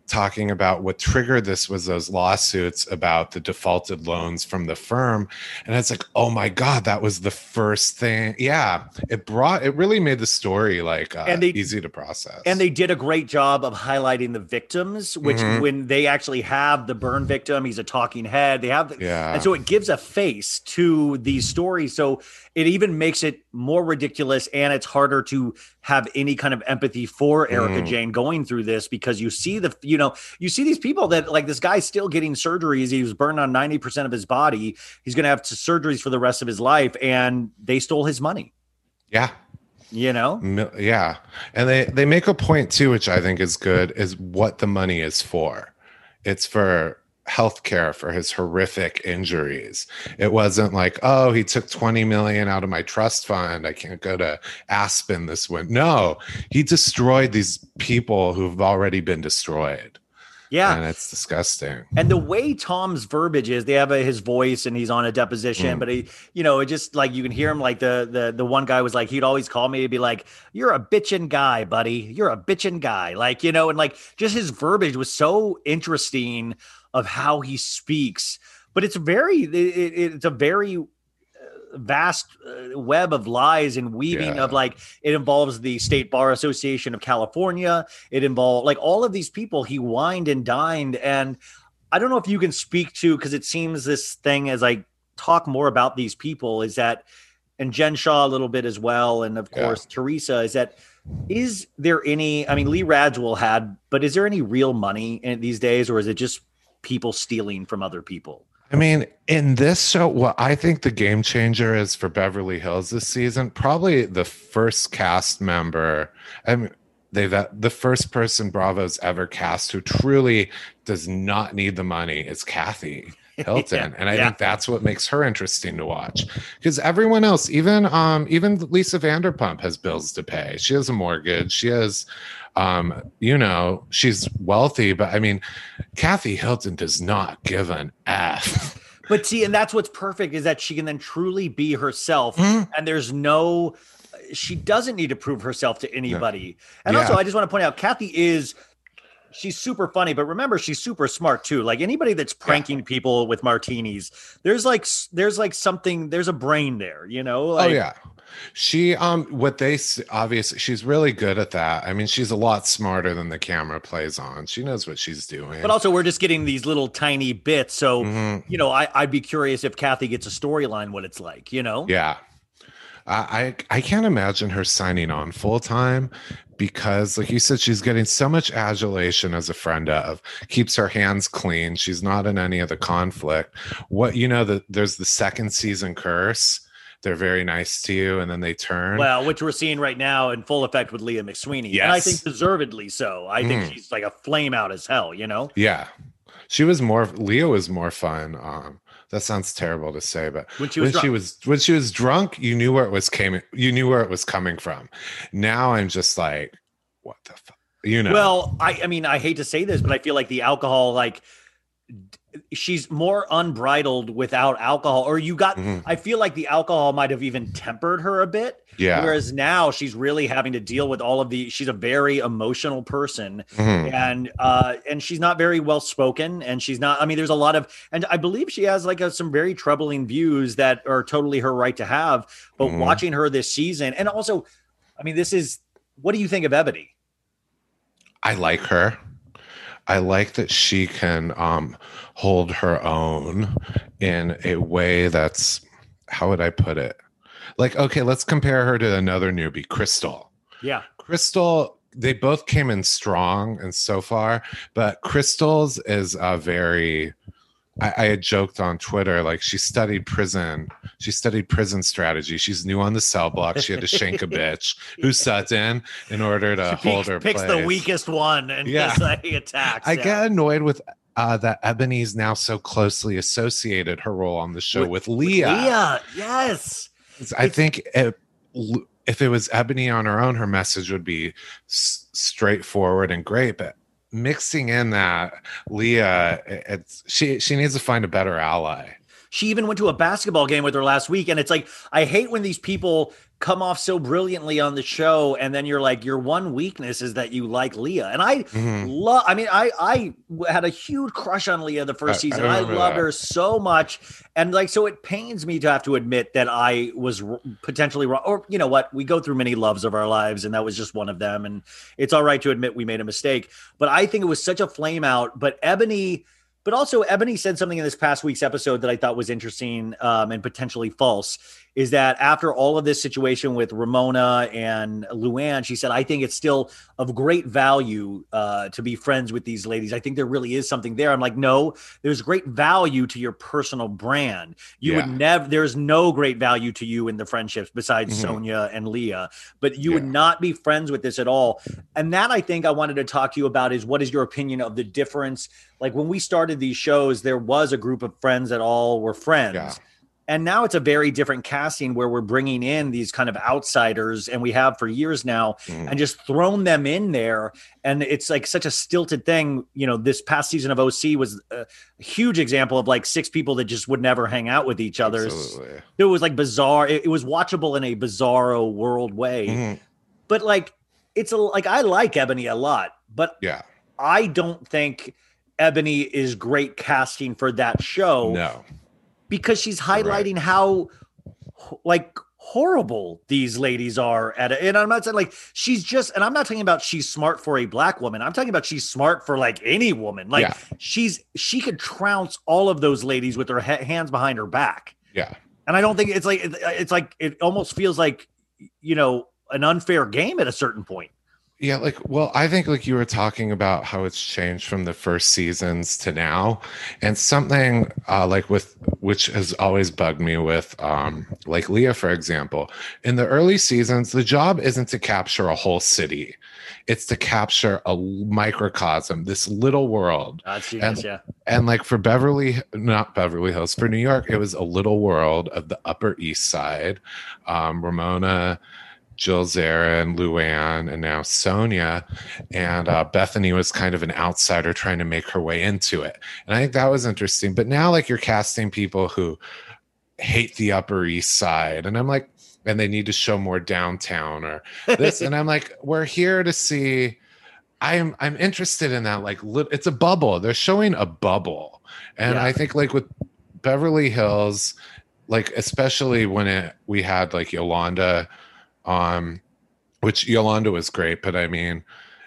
talking about what triggered this was those lawsuits about the defaulted loans from the firm. And it's like, oh my God, that was the first thing. Yeah. It brought, it really made the story like uh, And they- easy to process. And they did a great job of highlighting the victims, which Mhm. when they actually have the burn victim, he's a talking head. They have, the, Yeah. and so it gives a face to these stories. So it even makes it more ridiculous, and it's harder to have any kind of empathy for Erica Mm. Jane going through this, because you see the, you know, you see these people that, like, this guy's still getting surgeries. He was burned on ninety percent of his body. He's going to have surgeries for the rest of his life, and they stole his money. Yeah. You know? Mil- Yeah. And they, they make a point too, which I think is good, is what the money is for. It's for healthcare for his horrific injuries. It wasn't like, oh, he took twenty million out of my trust fund, I can't go to Aspen this winter. No, he destroyed these people who've already been destroyed. Yeah. And it's disgusting. And the way Tom's verbiage is, they have a, his voice and he's on a deposition, Mm. but he, you know, it just like, you can hear him, like the, the, the one guy was like, he'd always call me to be like, you're a bitchin' guy, buddy. You're a bitchin' guy. Like, you know, and like, just his verbiage was so interesting of how he speaks, but it's very, it, it, it's a very vast uh, web of lies and weaving Yeah. of, like, it involves the State Bar Association of California. It involved, like, all of these people he wined and dined. And I don't know if you can speak to, because it seems this thing, as I talk more about these people, is that, and Jen Shaw a little bit as well, and of Yeah. course Teresa, is that, is there any, I mean, Lee Radziwill had, but is there any real money in these days, or is it just people stealing from other people? I mean, in this show, what I think the game changer is for Beverly Hills this season, probably the first cast member. I mean, they've the first person Bravo's ever cast who truly does not need the money is Kathy Hilton. Yeah, And I yeah. think that's what makes her interesting to watch. Because everyone else, even um, even Lisa Vanderpump has bills to pay. She has a mortgage. She has um, you know, she's wealthy, but I mean, Kathy Hilton does not give an F. But see, and that's what's perfect, is that she can then truly be herself, Mhm. and there's no, she doesn't need to prove herself to anybody. And Yeah. also, I just want to point out, Kathy is, she's super funny, but remember, she's super smart too. Like, anybody that's pranking people with martinis, there's like, s- there's like something, there's a brain there, you know? Like, Oh yeah. She um what they s- obviously she's really good at that. I mean, she's a lot smarter than the camera plays on. She knows what she's doing. But also, we're just getting these little tiny bits. So, Mhm. you know, I, I'd be curious if Kathy gets a storyline, what it's like, you know? Yeah. I I I can't imagine her signing on full time, because like you said, she's getting so much adulation as a friend of, keeps her hands clean. She's not in any of the conflict. What, you know, the, there's the second season curse. They're very nice to you and then they turn. Well, which we're seeing right now in full effect with Leah McSweeney. And I Yes. think deservedly so. I think Mm. she's like a flame out as hell, you know? Yeah. She was more Leah was more fun. Um that sounds terrible to say, but When she was when she drunk. was when she was drunk, you knew where it was came you knew where it was coming from. Now I'm just like, what the fuck? You know. Well, I, I mean, I hate to say this, but I feel like the alcohol, like, d- she's more unbridled without alcohol. Or you got, Mhm. I feel like the alcohol might have even tempered her a bit. Yeah. Whereas now she's really having to deal with all of the, she's a very emotional person. Mhm. And uh and she's not very well spoken, and she's not, I mean, there's a lot of, and I believe she has like a, some very troubling views that are totally her right to have. But Mhm. watching her this season, and also, I mean, this is, what do you think of Ebony? I like her. I like that she can um, hold her own in a way that's, how would I put it? Like, okay, let's compare her to another newbie, Crystal. Yeah. Crystal, they both came in strong and so far, but Crystal's is a very, I, I had joked on Twitter, like she studied prison. She studied prison strategy. She's new on the cell block. She had to shank a bitch who Sutton in order to She hold picks, her picks the place. weakest one and Yeah. just like attacks. I yeah. get annoyed with uh, that Ebony's now so closely associated her role on the show with, Leah. Leah, yes. I think it, if it was Ebony on her own, her message would be s- straightforward and great. But mixing in that Leah, it's she she needs to find a better ally. She even went to a basketball game with her last week. And it's like, I hate when these people come off so brilliantly on the show, and then you're like, your one weakness is that you like Leah. And I Mhm. love, I mean, I I had a huge crush on Leah the first I- season. I I, remember loved that. her so much. And like, so it pains me to have to admit that I was r- potentially wrong. Or, you know what? We go through many loves of our lives, and that was just one of them. And it's all right to admit we made a mistake. But I think it was such a flame out. But Ebony, but also Ebony said something in this past week's episode that I thought was interesting um, and potentially false, is that after all of this situation with Ramona and Luann, she said, I think it's still of great value uh, to be friends with these ladies. I think there really is something there. I'm like, no, there's great value to your personal brand. You Yeah. would never, there's no great value to you in the friendships besides Mhm. Sonia and Leah, but you Yeah. would not be friends with this at all. And that I think I wanted to talk to you about is, what is your opinion of the difference? Like when we started these shows, there was a group of friends that all were friends. Yeah. And now it's a very different casting where we're bringing in these kind of outsiders, and we have for years now, Mhm. and just thrown them in there. And it's like such a stilted thing. You know, this past season of O C was a huge example of like six people that just would never hang out with each other. Absolutely. It was like bizarre. It, it was watchable in a bizarro world way. Mhm. But like, it's a, like, I like Ebony a lot, but Yeah. I don't think Ebony is great casting for that show No. because she's highlighting how like horrible these ladies are at it. And I'm not saying like she's just, and I'm not talking about she's smart for a black woman. I'm talking about she's smart for like any woman. Like Yeah. she's, she could trounce all of those ladies with her ha- hands behind her back. Yeah. And I don't think it's like, it's like, it almost feels like, you know, an unfair game at a certain point. Yeah, like, well, I think like you were talking about how it's changed from the first seasons to now, and something uh, like with which has always bugged me with um, like Leah, for example. In the early seasons, the job isn't to capture a whole city; it's to capture a microcosm, this little world. That's And- genius, yeah. And like for Beverly, not Beverly Hills, for New York, it was a little world of the Upper East Side. Um, Ramona, Jill Zarin, Luann, and now Sonia. And uh, Bethany was kind of an outsider trying to make her way into it. And I think that was interesting. But now, like, you're casting people who hate the Upper East Side. And I'm like, and they need to show more downtown or this. And I'm like, we're here to see. I'm I'm interested in that. Like, lit- it's a bubble. They're showing a bubble. And Yeah. I think, like, with Beverly Hills, like, especially when it we had like Yolanda, um, which Yolanda was great, but I mean,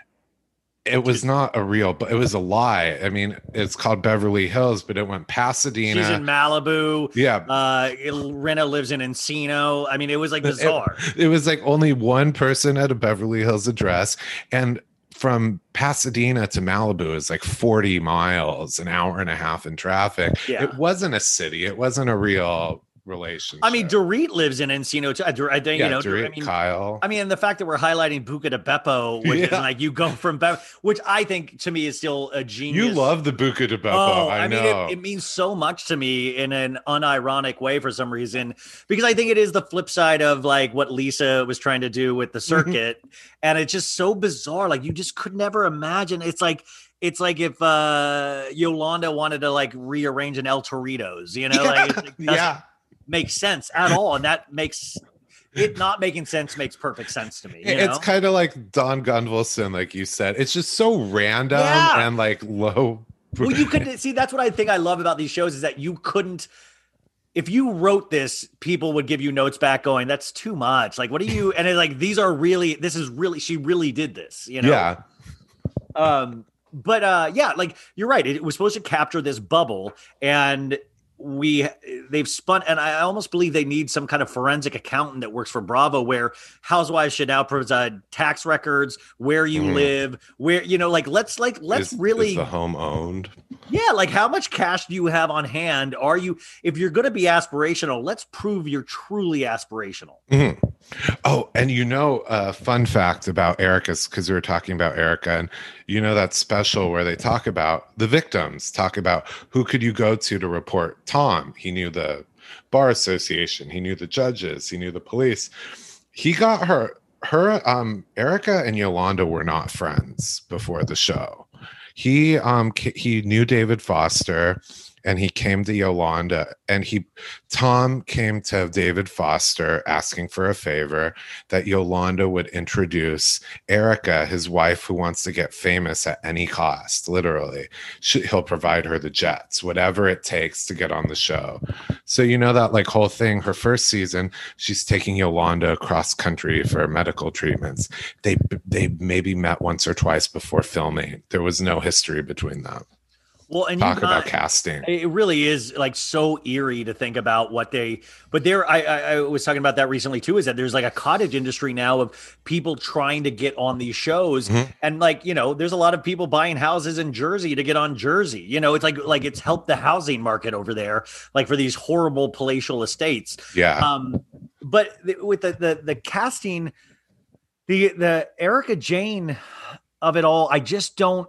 it was not a real, but it was a lie. I mean, it's called Beverly Hills, but it went Pasadena. She's in Malibu. Yeah. Uh, Rena lives in Encino. I mean, it was like bizarre. It, it was like only one person at a Beverly Hills address, and from Pasadena to Malibu is like forty miles, an hour and a half in traffic. Yeah. It wasn't a city. It wasn't a real relationship. I mean, Dorit lives in Encino too. I, I think, yeah, you know, Dorit, I mean, Kyle. I mean, the fact that we're highlighting Buca de Beppo, which is Yeah. like you go from Be- which I think to me is still a genius. you love the Buca de Beppo. Oh, I, I, mean, know. it, it means so much to me in an unironic way for some reason, because I think it is the flip side of like what Lisa was trying to do with the circuit. And it's just so bizarre. Like you just could never imagine. It's like, it's like if uh, Yolanda wanted to like rearrange an El Torito's, you know, like, it doesn't yeah. make sense at all. And that makes it not making sense makes perfect sense to me. You It's know? kind of like Don Gunvalson, like you said. It's just so random Yeah. and like low. Well, you could see that's what I think I love about these shows is that you couldn't. If you wrote this, people would give you notes back going, that's too much. Like, what do you, and it's like, these are really, this is really, she really did this, you know? Yeah. Um, but uh, yeah, like you're right. It was supposed to capture this bubble, and we they've spun, and I almost believe they need some kind of forensic accountant that works for Bravo, where housewives should now provide tax records, where you Mhm. live, where you know, like let's like let's Is- really is the home owned. yeah, like how much cash do you have on hand? Are you, if you're going to be aspirational, let's prove you're truly aspirational. Mhm. Oh, and you know, a fun fact about Erica's, because we were talking about Erica, and you know that special where they talk about the victims, talk about who could you go to to report Tom. He knew the bar association, he knew the judges, he knew the police. He got her, her, um, Erica and Yolanda were not friends before the show. He, um, ca- he knew David Foster. and he came to Yolanda, and he Tom came to David Foster asking for a favor that Yolanda would introduce Erica, his wife, who wants to get famous at any cost. Literally, she, he'll provide her the jets, whatever it takes to get on the show. So you know that like whole thing. Her first season, she's taking Yolanda across country for medical treatments. They they maybe met once or twice before filming. There was no history between them. Well, and Talk you about got- casting. It really is like so eerie to think about what they, but there, I, I, I was talking about that recently too, is that there's like a cottage industry now of people trying to get on these shows. Mm-hmm. And like, you know, there's a lot of people buying houses in Jersey to get on Jersey. You know, it's like, like it's helped the housing market over there, like for these horrible palatial estates. Yeah. Um, but th- with the, the, the casting, the, the Erica Jane of it all, I just don't,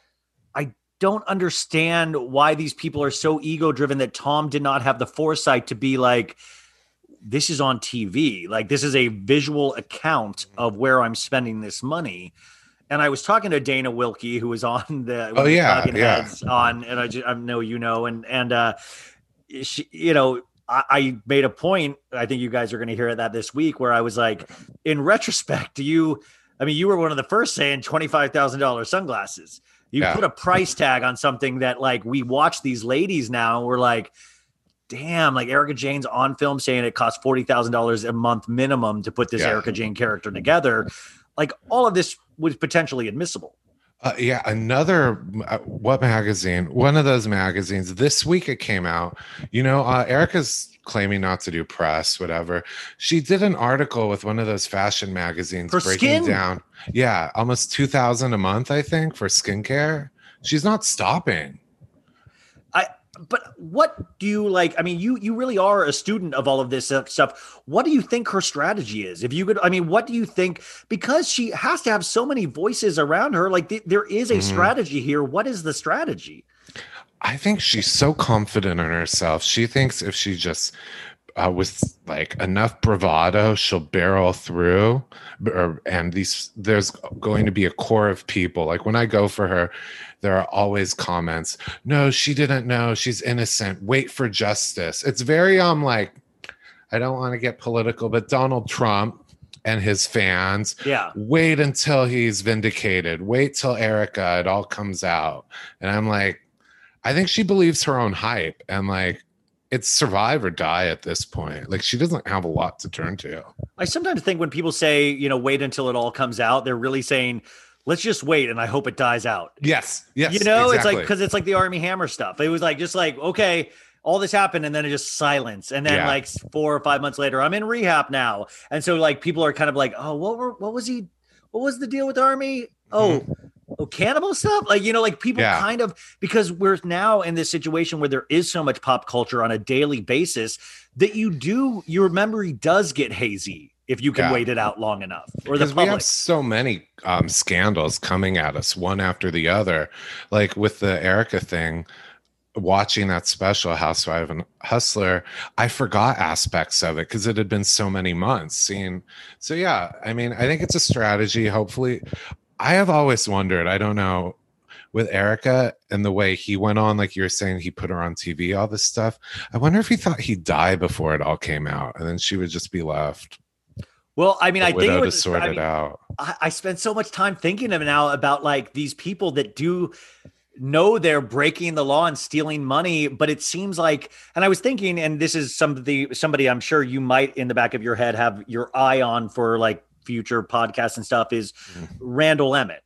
I don't understand why these people are so ego driven that Tom did not have the foresight to be like, this is on T V. Like, this is a visual account of where I'm spending this money. And I was talking to Dana Wilkie, who was on the, Oh, the yeah, Talking yeah. Heads on, and I, just, I know, you know, and, and, uh, she, you know, I, I made a point, I think you guys are going to hear that this week, where I was like, in retrospect, do you, I mean, you were one of the first saying twenty-five thousand dollars sunglasses. You Yeah. put a price tag on something that, like, we watch these ladies now, and we're like, damn, like Erica Jane's on film saying it costs forty thousand dollars a month minimum to put this Yeah. Erica Jane character together. Like, all of this was potentially admissible. Uh, yeah, another uh, what magazine? One of those magazines. This week it came out. You know, uh, Erica's claiming not to do press, whatever. She did an article with one of those fashion magazines For breaking skin? down. Yeah, almost two thousand a month, I think, for skincare. She's not stopping. I, but what do you like? I mean, you you really are a student of all of this stuff. What do you think her strategy is? If you could, I mean, what do you think? Because she has to have so many voices around her. Like, th- there is a Mhm. strategy here. What is the strategy? I think she's so confident in herself. She thinks if she just, uh, with like enough bravado, she'll barrel through. Or, and these, there's going to be a core of people. Like when I go for her, there are always comments. No, she didn't know. She's innocent. Wait for justice. It's very um like, I don't want to get political, but Donald Trump and his fans. Yeah. Wait until he's vindicated. Wait till Erica, it all comes out. And I'm like, I think she believes her own hype, and like it's survive or die at this point. Like she doesn't have a lot to turn to. I sometimes think when people say, you know, wait until it all comes out, they're really saying, let's just wait and I hope it dies out. Yes. Yes. You know, it's like, exactly. because it's like the Army Hammer stuff. It was like, just like, okay, all this happened, and then it just silence. And then Yeah. like four or five months later, I'm in rehab now. And so like people are kind of like, oh, what were, what was he, what was the deal with the Army? Oh, oh, cannibal stuff? Like, you know, like people Yeah. kind of, because we're now in this situation where there is so much pop culture on a daily basis that you do, your memory does get hazy if you can Yeah. wait it out long enough. Or the Because we public. have so many um, scandals coming at us one after the other. Like with the Erica thing, watching that special Housewife and Hustler, I forgot aspects of it because it had been so many months. Seeing, so yeah, I mean, I think it's a strategy. Hopefully, I have always wondered. I don't know. With Erica and the way he went on, like you're saying, he put her on T V, all this stuff. I wonder if he thought he'd die before it all came out, and then she would just be left. Well, I mean, I the think it widow was to sort I it mean, out. I, I spend so much time thinking of now about like these people that do know they're breaking the law and stealing money, but it seems like, and I was thinking, and this is somebody, somebody I'm sure you might in the back of your head have your eye on for like future podcasts and stuff, is Randall Emmett.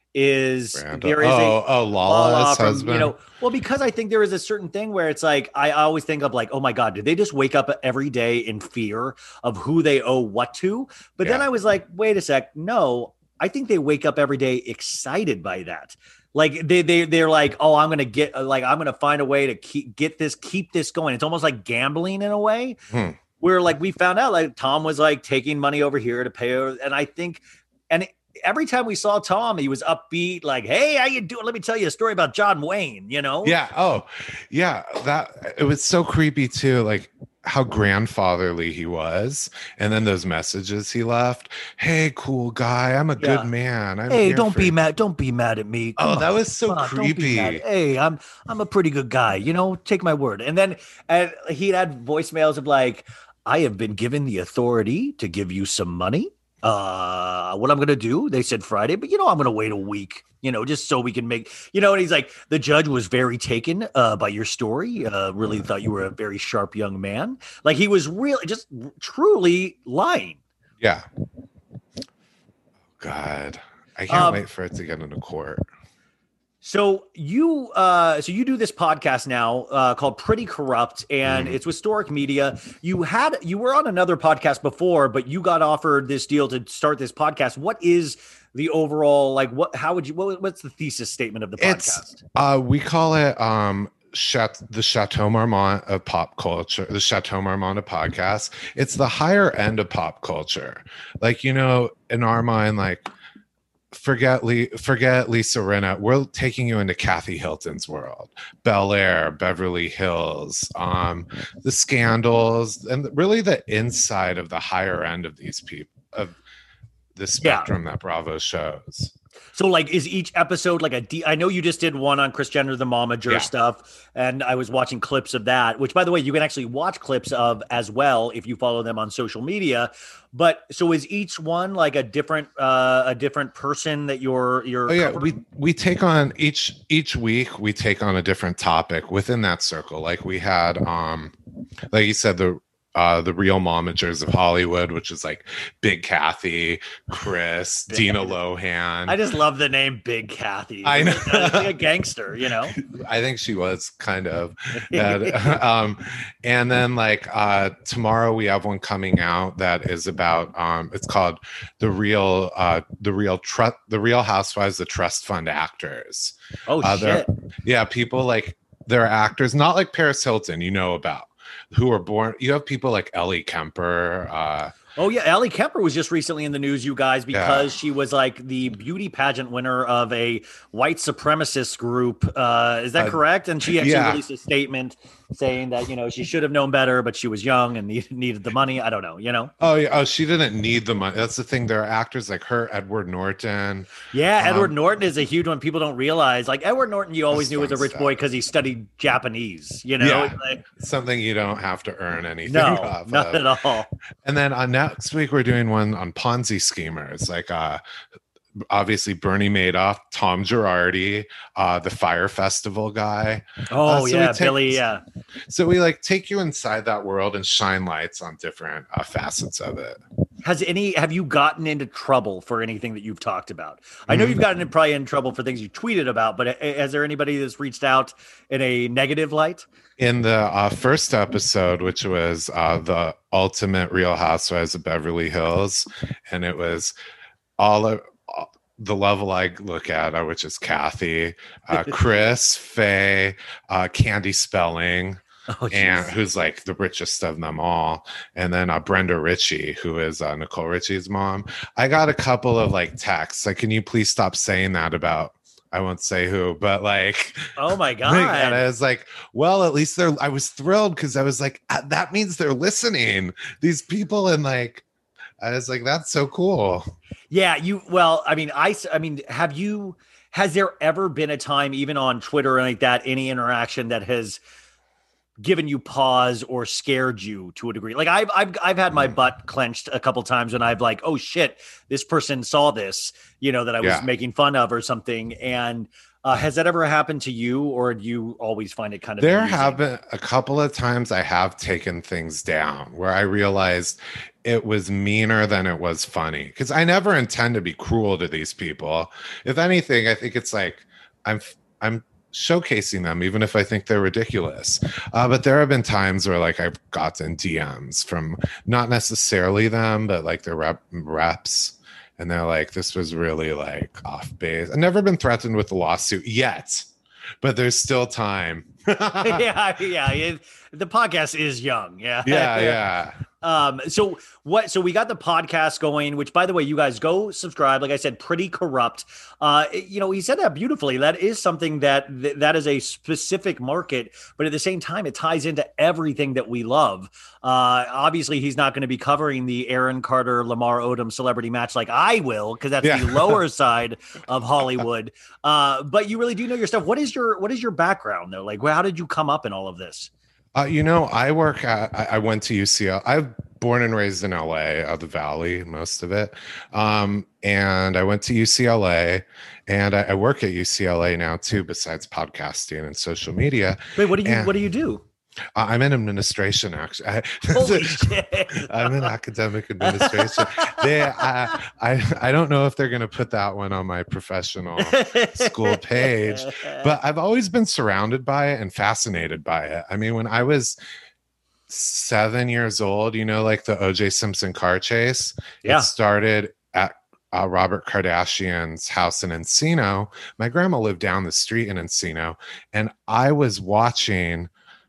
Is Mm-hmm. Randall. there is Oh, a oh, Lala's from, husband. you know, well, because I think there is a certain thing where it's like I always think of like, oh my God, did they just wake up every day in fear of who they owe what to? But then Yeah. I was like, wait a sec, no, I think they wake up every day excited by that. Like they they they're like, oh, I'm gonna get like I'm gonna find a way to keep get this keep this going. It's almost like gambling in a way. Hmm. Where like we found out like Tom was like taking money over here to pay her, and I think and every time we saw Tom, he was upbeat, like, hey, how you doing? Let me tell you a story about John Wayne, you know? Yeah. Oh, yeah. That it was so creepy too. Like how grandfatherly he was, and then those messages he left. Hey, cool guy, I'm a Yeah. good man. I'm Hey, here don't for be you." mad. Don't be mad at me. Oh, Come that on, was so come on, don't be mad. creepy. Hey, I'm I'm a pretty good guy. You know, take my word. And then and he had voicemails of like, I have been given the authority to give you some money. Uh, what I'm gonna do? They said Friday, but you know, I'm gonna wait a week. You know, just so we can make. You know, and he's like, the judge was very taken uh, by your story. Uh, really thought you were a very sharp young man. Like he was really just truly lying. Yeah. God, I can't Um, wait for it to get into court. So you, uh, so you do this podcast now uh, called Pretty Corrupt, and Mhm. it's with Stork Media. You had, you were on another podcast before, but you got offered this deal to start this podcast. What is the overall like? What? How would you? What, what's the thesis statement of the podcast? It's uh, we call it um, Chat- the Chateau Marmont of pop culture. The Chateau Marmont of podcast. It's the higher end of pop culture. Like, you know, in our mind, like. Forget Lee, forget Lisa Rinna. We're taking you into Kathy Hilton's world, Bel Air, Beverly Hills, um, the scandals, and really the inside of the higher end of these people of the spectrum that Bravo shows. So, like, is each episode like a D? I know you just did one on Kris Jenner, the momager Yeah. stuff, and I was watching clips of that. Which, by the way, you can actually watch clips of as well if you follow them on social media. But so, is each one like a different, uh, a different person that you're you're? Oh yeah, covering? we we take on each each week we take on a different topic within that circle. Like we had, um, like you said, the. Uh, the Real Momagers of Hollywood, which is like Big Kathy, Chris, Big- Dina Lohan. I just love the name Big Kathy. I know. It's like a gangster, you know. I think she was kind of. And, um, and then like uh, tomorrow we have one coming out that is about. Um, it's called the real, uh, the real trust, the Real Housewives, the Trust Fund actors. Oh Uh, they're- shit! Yeah, people like they're actors, not like Paris Hilton, you know about, who were born. You have people like Ellie Kemper. Uh, Oh yeah, Ellie Kemper was just recently in the news, you guys, because she was like the beauty pageant winner of a white supremacist group. Uh, is that Uh, correct? And she actually yeah. released a statement saying that you know she should have known better, but she was young and needed, needed the money. I don't know, you know. oh yeah, oh she didn't need the money. That's the thing. There are actors like her, Edward Norton. Yeah, Um, Edward Norton is a huge one. People don't realize. Like Edward Norton, you always That's knew was a fun rich stuff. boy because he studied Japanese. You know, Yeah. It's like, Something you don't have to earn anything no, off not of. at all. And then on next week we're doing one on Ponzi schemers, like uh obviously Bernie Madoff, Tom Girardi, uh the Fire Festival guy. Oh Uh, so we yeah, take- Billy. Yeah. So we like take you inside that world and shine lights on different uh, facets of it. Has any have you gotten into trouble for anything that you've talked about? I know Mhm. you've gotten in, probably in trouble for things you tweeted about, but uh, has there anybody that's reached out in a negative light? In the uh, first episode, which was uh, the ultimate Real Housewives of Beverly Hills, and it was all of uh, the level I look at, uh, which is Kathy, uh, Chris, Faye, uh, Candy Spelling, Oh, and jeez. who's like the richest of them all, and then uh, Brenda Ritchie, who is uh, Nicole Richie's mom. I got a couple of like texts like, "Can you please stop saying that about?" I won't say who, but like, Oh my god. and I was like, well, at least they're. I was thrilled because I was like, "Ah, that means they're listening. These people, and like, I was like, that's so cool. Yeah, you well, I mean, I s- I mean, have you has there ever been a time even on Twitter or like that any interaction that has given you pause or scared you to a degree? Like I've I've I've had my butt clenched a couple times when I've like, "Oh shit, this person saw this," you know, that I was Yeah. making fun of or something. And uh, has that ever happened to you, or do you always find it kind of There amusing? have been a couple of times I have taken things down where I realized it was meaner than it was funny, because I never intend to be cruel to these people. If anything, I think it's like I'm I'm showcasing them, even if I think they're ridiculous. Uh, but there have been times where like I've gotten D Ms from not necessarily them, but like their rep reps. And they're like, this was really like off base. I've never been threatened with a lawsuit yet, but there's still time. yeah, yeah. It, the podcast is young. Yeah. Yeah, yeah. Um, so what, so we got the podcast going, which by the way, you guys go subscribe. Like I said, Pretty Corrupt. Uh, you know, he said that beautifully. That is something that, th- that is a specific market, but at the same time, it ties into everything that we love. Uh, obviously he's not going to be covering the Aaron Carter, Lamar Odom celebrity match like I will, because that's Yeah. the lower side of Hollywood. Uh, but you really do know your stuff. What is your, what is your background though? Like, how did you come up in all of this? Uh, you know, I work at, I, I went to U C L. I'm born and raised in L A, uh, the Valley, most of it. Um, and I went to U C L A, and I, I work at U C L A now too, besides podcasting and social media. Wait, what do you, And- what do you do? Uh, I'm in administration, actually. I, Holy shit. I'm in academic administration. They, I, I, I don't know if they're going to put that one on my professional school page, but I've always been surrounded by it and fascinated by it. I mean, when I was seven years old, you know, like the O J Simpson car chase, Yeah. it started at uh, Robert Kardashian's house in Encino. My grandma lived down the street in Encino, and I was watching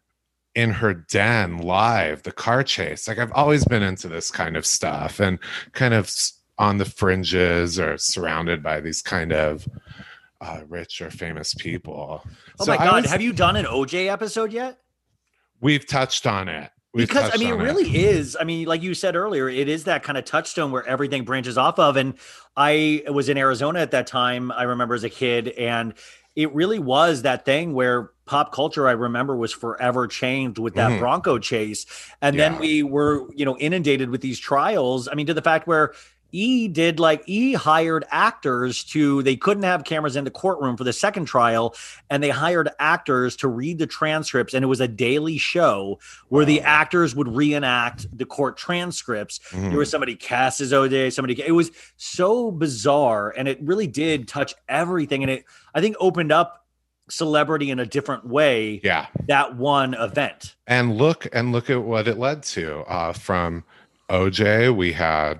in her den live the car chase. Like, I've always been into this kind of stuff and kind of s- on the fringes or surrounded by these kind of uh, rich or famous people. Oh So my I God. was- Have you done an O J episode yet? we've touched on it. We've Because I touched mean, it on really is. I mean, like you said earlier, it is that kind of touchstone where everything branches off of. And I was in Arizona at that time, I remember as a kid, and it really was that thing where pop culture, I remember, was forever changed with that Mhm. Bronco chase. And Yeah. then we were, you know, inundated with these trials. I mean, to the fact where E did like E hired actors to, they couldn't have cameras in the courtroom for the second trial, and they hired actors to read the transcripts, and it was a daily show where the actors would reenact the court transcripts. Mhm. There was somebody cast as O J, somebody, it was so bizarre, and it really did touch everything, and it, I think, opened up celebrity in a different way. Yeah. That one event. And look and look at what it led to. Uh, from O J, we had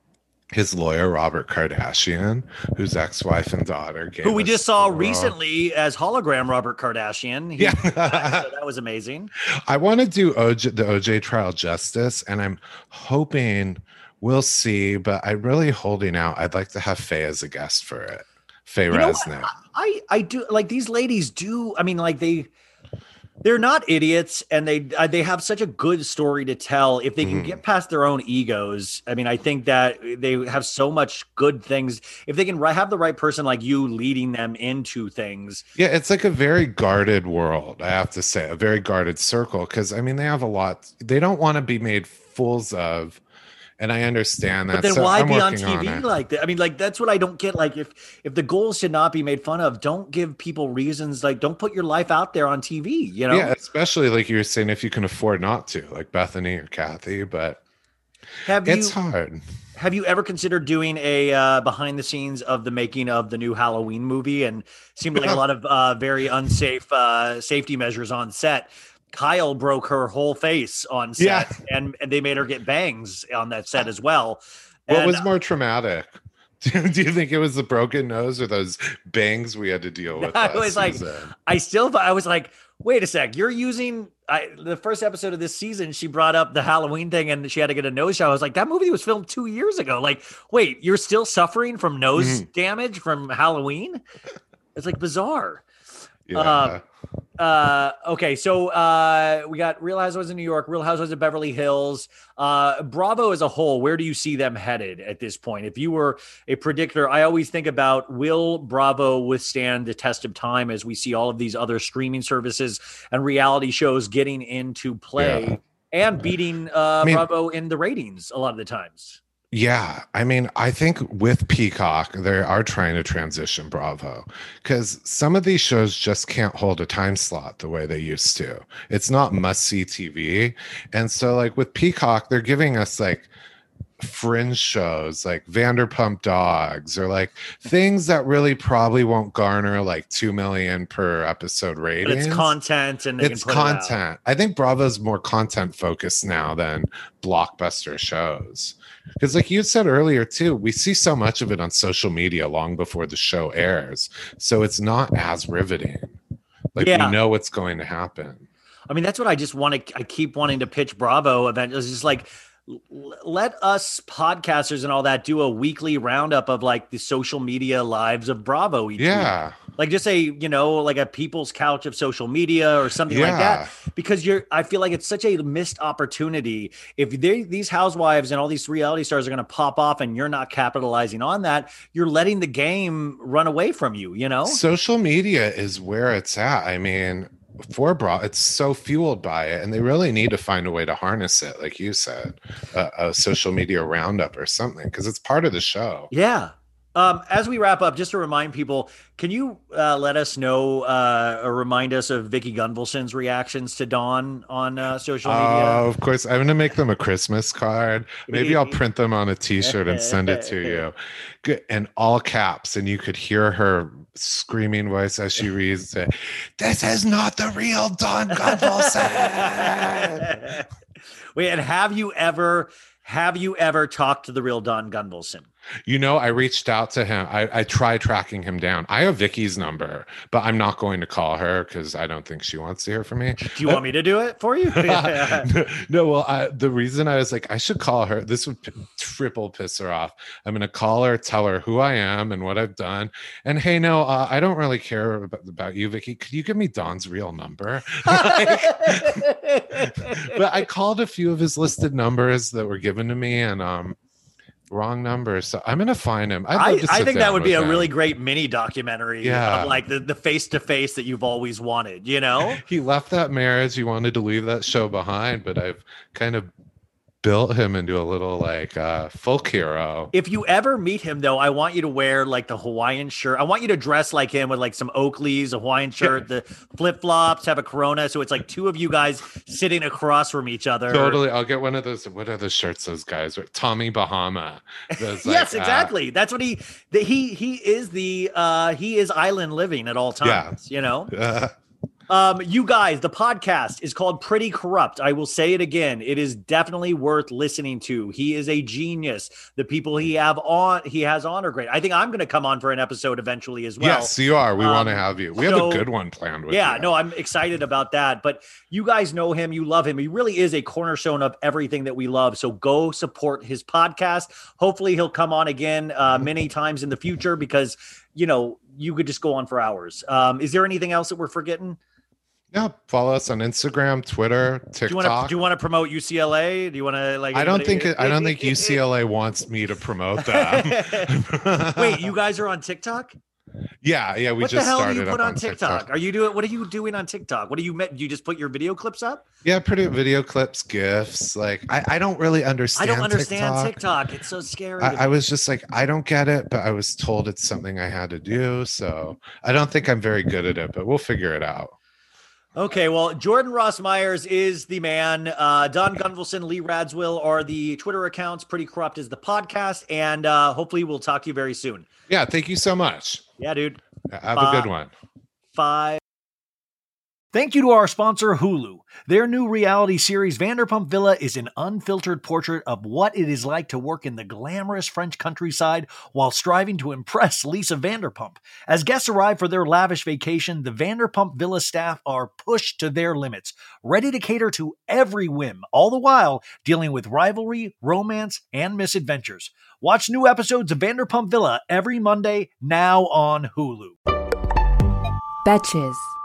his lawyer, Robert Kardashian, whose ex-wife and daughter gave Who we us just saw the world. recently as hologram Robert Kardashian. He- Yeah. so that was amazing. I want to do O J, the O J trial justice, and I'm hoping we'll see, but I'm really holding out. I'd like to have Faye as a guest for it. Faye You know what? Resnick. I I do like these ladies do. I mean, like they they're not idiots, and they uh, they have such a good story to tell. If they can Mhm. get past their own egos, I mean, I think that they have so much good things. If they can ri- have the right person like you leading them into things. Yeah, it's like a very guarded world, I have to say, a very guarded circle. Because I mean, they have a lot. They don't want to be made fools of, and I understand that. But then So why I'm be on working T V it. like that? I mean, like that's what I don't get. Like if if the goal should not be made fun of, don't give people reasons. Like don't put your life out there on T V. You know. Yeah, especially like you were saying, if you can afford not to, like Bethany or Kathy, but Have it's you hard. have you ever considered doing a uh, behind the scenes of the making of the new Halloween movie? And seemed like a lot of uh, very unsafe uh, safety measures on set. Kyle broke her whole face on set, Yeah. and, and they made her get bangs on that set as well. What And, was more traumatic? Do do you think it was the broken nose or those bangs we had to deal with? I last was like, season? I still, I was like, wait a sec, you're using I, the first episode of this season. She brought up the Halloween thing, and she had to get a nose shot. I was like, that movie was filmed two years ago. Like, wait, you're still suffering from nose Mhm. damage from Halloween? It's like bizarre. yeah. uh, Uh, okay, so uh, we got Real Housewives of New York, Real Housewives of Beverly Hills. Uh, Bravo as a whole, where do you see them headed at this point? If you were a predictor, I always think about, will Bravo withstand the test of time as we see all of these other streaming services and reality shows getting into play Yeah. and beating uh, I mean- Bravo in the ratings a lot of the times? Yeah, I mean, I think with Peacock, they are trying to transition Bravo because some of these shows just can't hold a time slot the way they used to. It's not must see T V. And so, like with Peacock, they're giving us like fringe shows like Vanderpump Dogs or like things that really probably won't garner like two million per episode But ratings. it's content, and they It's can put it out. content. I think Bravo's more content focused now than blockbuster shows. Because, like you said earlier, too, we see so much of it on social media long before the show airs. So it's not as riveting. Like, Yeah. we know what's going to happen. I mean, that's what I just want to. I keep wanting to pitch Bravo event. It's just like l- let us podcasters and all that do a weekly roundup of like the social media lives of Bravo each week. Yeah. Like just say, you know, like a people's couch of social media or something like Yeah. that. Because you're, I feel like it's such a missed opportunity. If they, these housewives and all these reality stars are going to pop off and you're not capitalizing on that, you're letting the game run away from you, you know? Social media is where it's at. I mean, for Bra, it's so fueled by it, and they really need to find a way to harness it, like you said, a, a social media roundup or something, because it's part of the show. Yeah. Um, as we wrap up, just to remind people, can you uh, let us know uh, or remind us of Vicky Gunvalson's reactions to Dawn on uh, social media? Oh, of course. I'm going to make them a Christmas card. Maybe I'll print them on a t-shirt and send it to you. Good. And all caps. And you could hear her screaming voice as she reads it. This is not the real Dawn Gunvalson. Wait, and have you ever have you ever talked to the real Dawn Gunvalson? You know, I reached out to him. I, I tried tracking him down. I have Vicky's number, but I'm not going to call her because I don't think she wants to hear from me. Do you want me to do it for you? no, no, well, I, the reason I was like, I should call her. This would p- triple piss her off. I'm going to call her, tell her who I am and what I've done. And hey, no, uh, I don't really care about, about you, Vicky. Could you give me Dawn's real number? Like, but I called a few of his listed numbers that were given to me, and um. wrong number. So I'm gonna find him. I'd love I, to I sit think that down would be with a him. really great mini documentary Yeah. of like the the face to face that you've always wanted, you know? He left that marriage. He wanted to leave that show behind, but I've kind of built him into a little like uh folk hero. If you ever meet him though, I want you to wear like the Hawaiian shirt. I want you to dress like him with like some Oakleys, a Hawaiian shirt, the flip-flops, have a Corona. So it's like two of you guys sitting across from each other. Totally. I'll get one of those. What are the shirts those guys wear? Tommy Bahama. Those, like, Yes, uh, exactly. That's what he the, he he is the uh he is island living at all times, you know? uh, Um, you guys, the podcast is called Pretty Corrupt. I will say it again. It is definitely worth listening to. He is a genius. The people he have on, he has on are great. I think I'm going to come on for an episode eventually as well. yes, you are. We Um, want to have you. We have so- a good one planned with Yeah, you. no, I'm excited about that. But you guys know him, you love him. He really is a cornerstone of everything that we love. So go support his podcast. Hopefully he'll come on again uh, many times in the future because, you know, you could just go on for hours. Um, is there anything else that we're forgetting? Yeah, follow us on Instagram, Twitter, Do you want to TikTok. do you want to promote U C L A? Do you want to like? I don't anybody- think it, I don't think U C L A wants me to promote them. Wait, you guys are on TikTok? Yeah, yeah. We what just the hell do started you put up on TikTok? Are you doing? What are you doing on TikTok? What do you met? Do you just put your video clips up? Yeah, pretty video clips, gifs. Like I, I don't really understand. I don't understand TikTok. TikTok. It's so scary. I, I was just like, I don't get it, but I was told it's something I had to do. So I don't think I'm very good at it, but we'll figure it out. Okay, well, Jordan Ross Myers is the man. Uh, Don Gunvalson, Lee Radswill are the Twitter accounts. Pretty Corrupt is the podcast. And uh, hopefully we'll talk to you very soon. Yeah, thank you so much. Yeah, dude. Have Bye. a good one. Five. Thank you to our sponsor, Hulu. Their new reality series, Vanderpump Villa, is an unfiltered portrait of what it is like to work in the glamorous French countryside while striving to impress Lisa Vanderpump. As guests arrive for their lavish vacation, the Vanderpump Villa staff are pushed to their limits, ready to cater to every whim, all the while dealing with rivalry, romance, and misadventures. Watch new episodes of Vanderpump Villa every Monday, now on Hulu. Betches.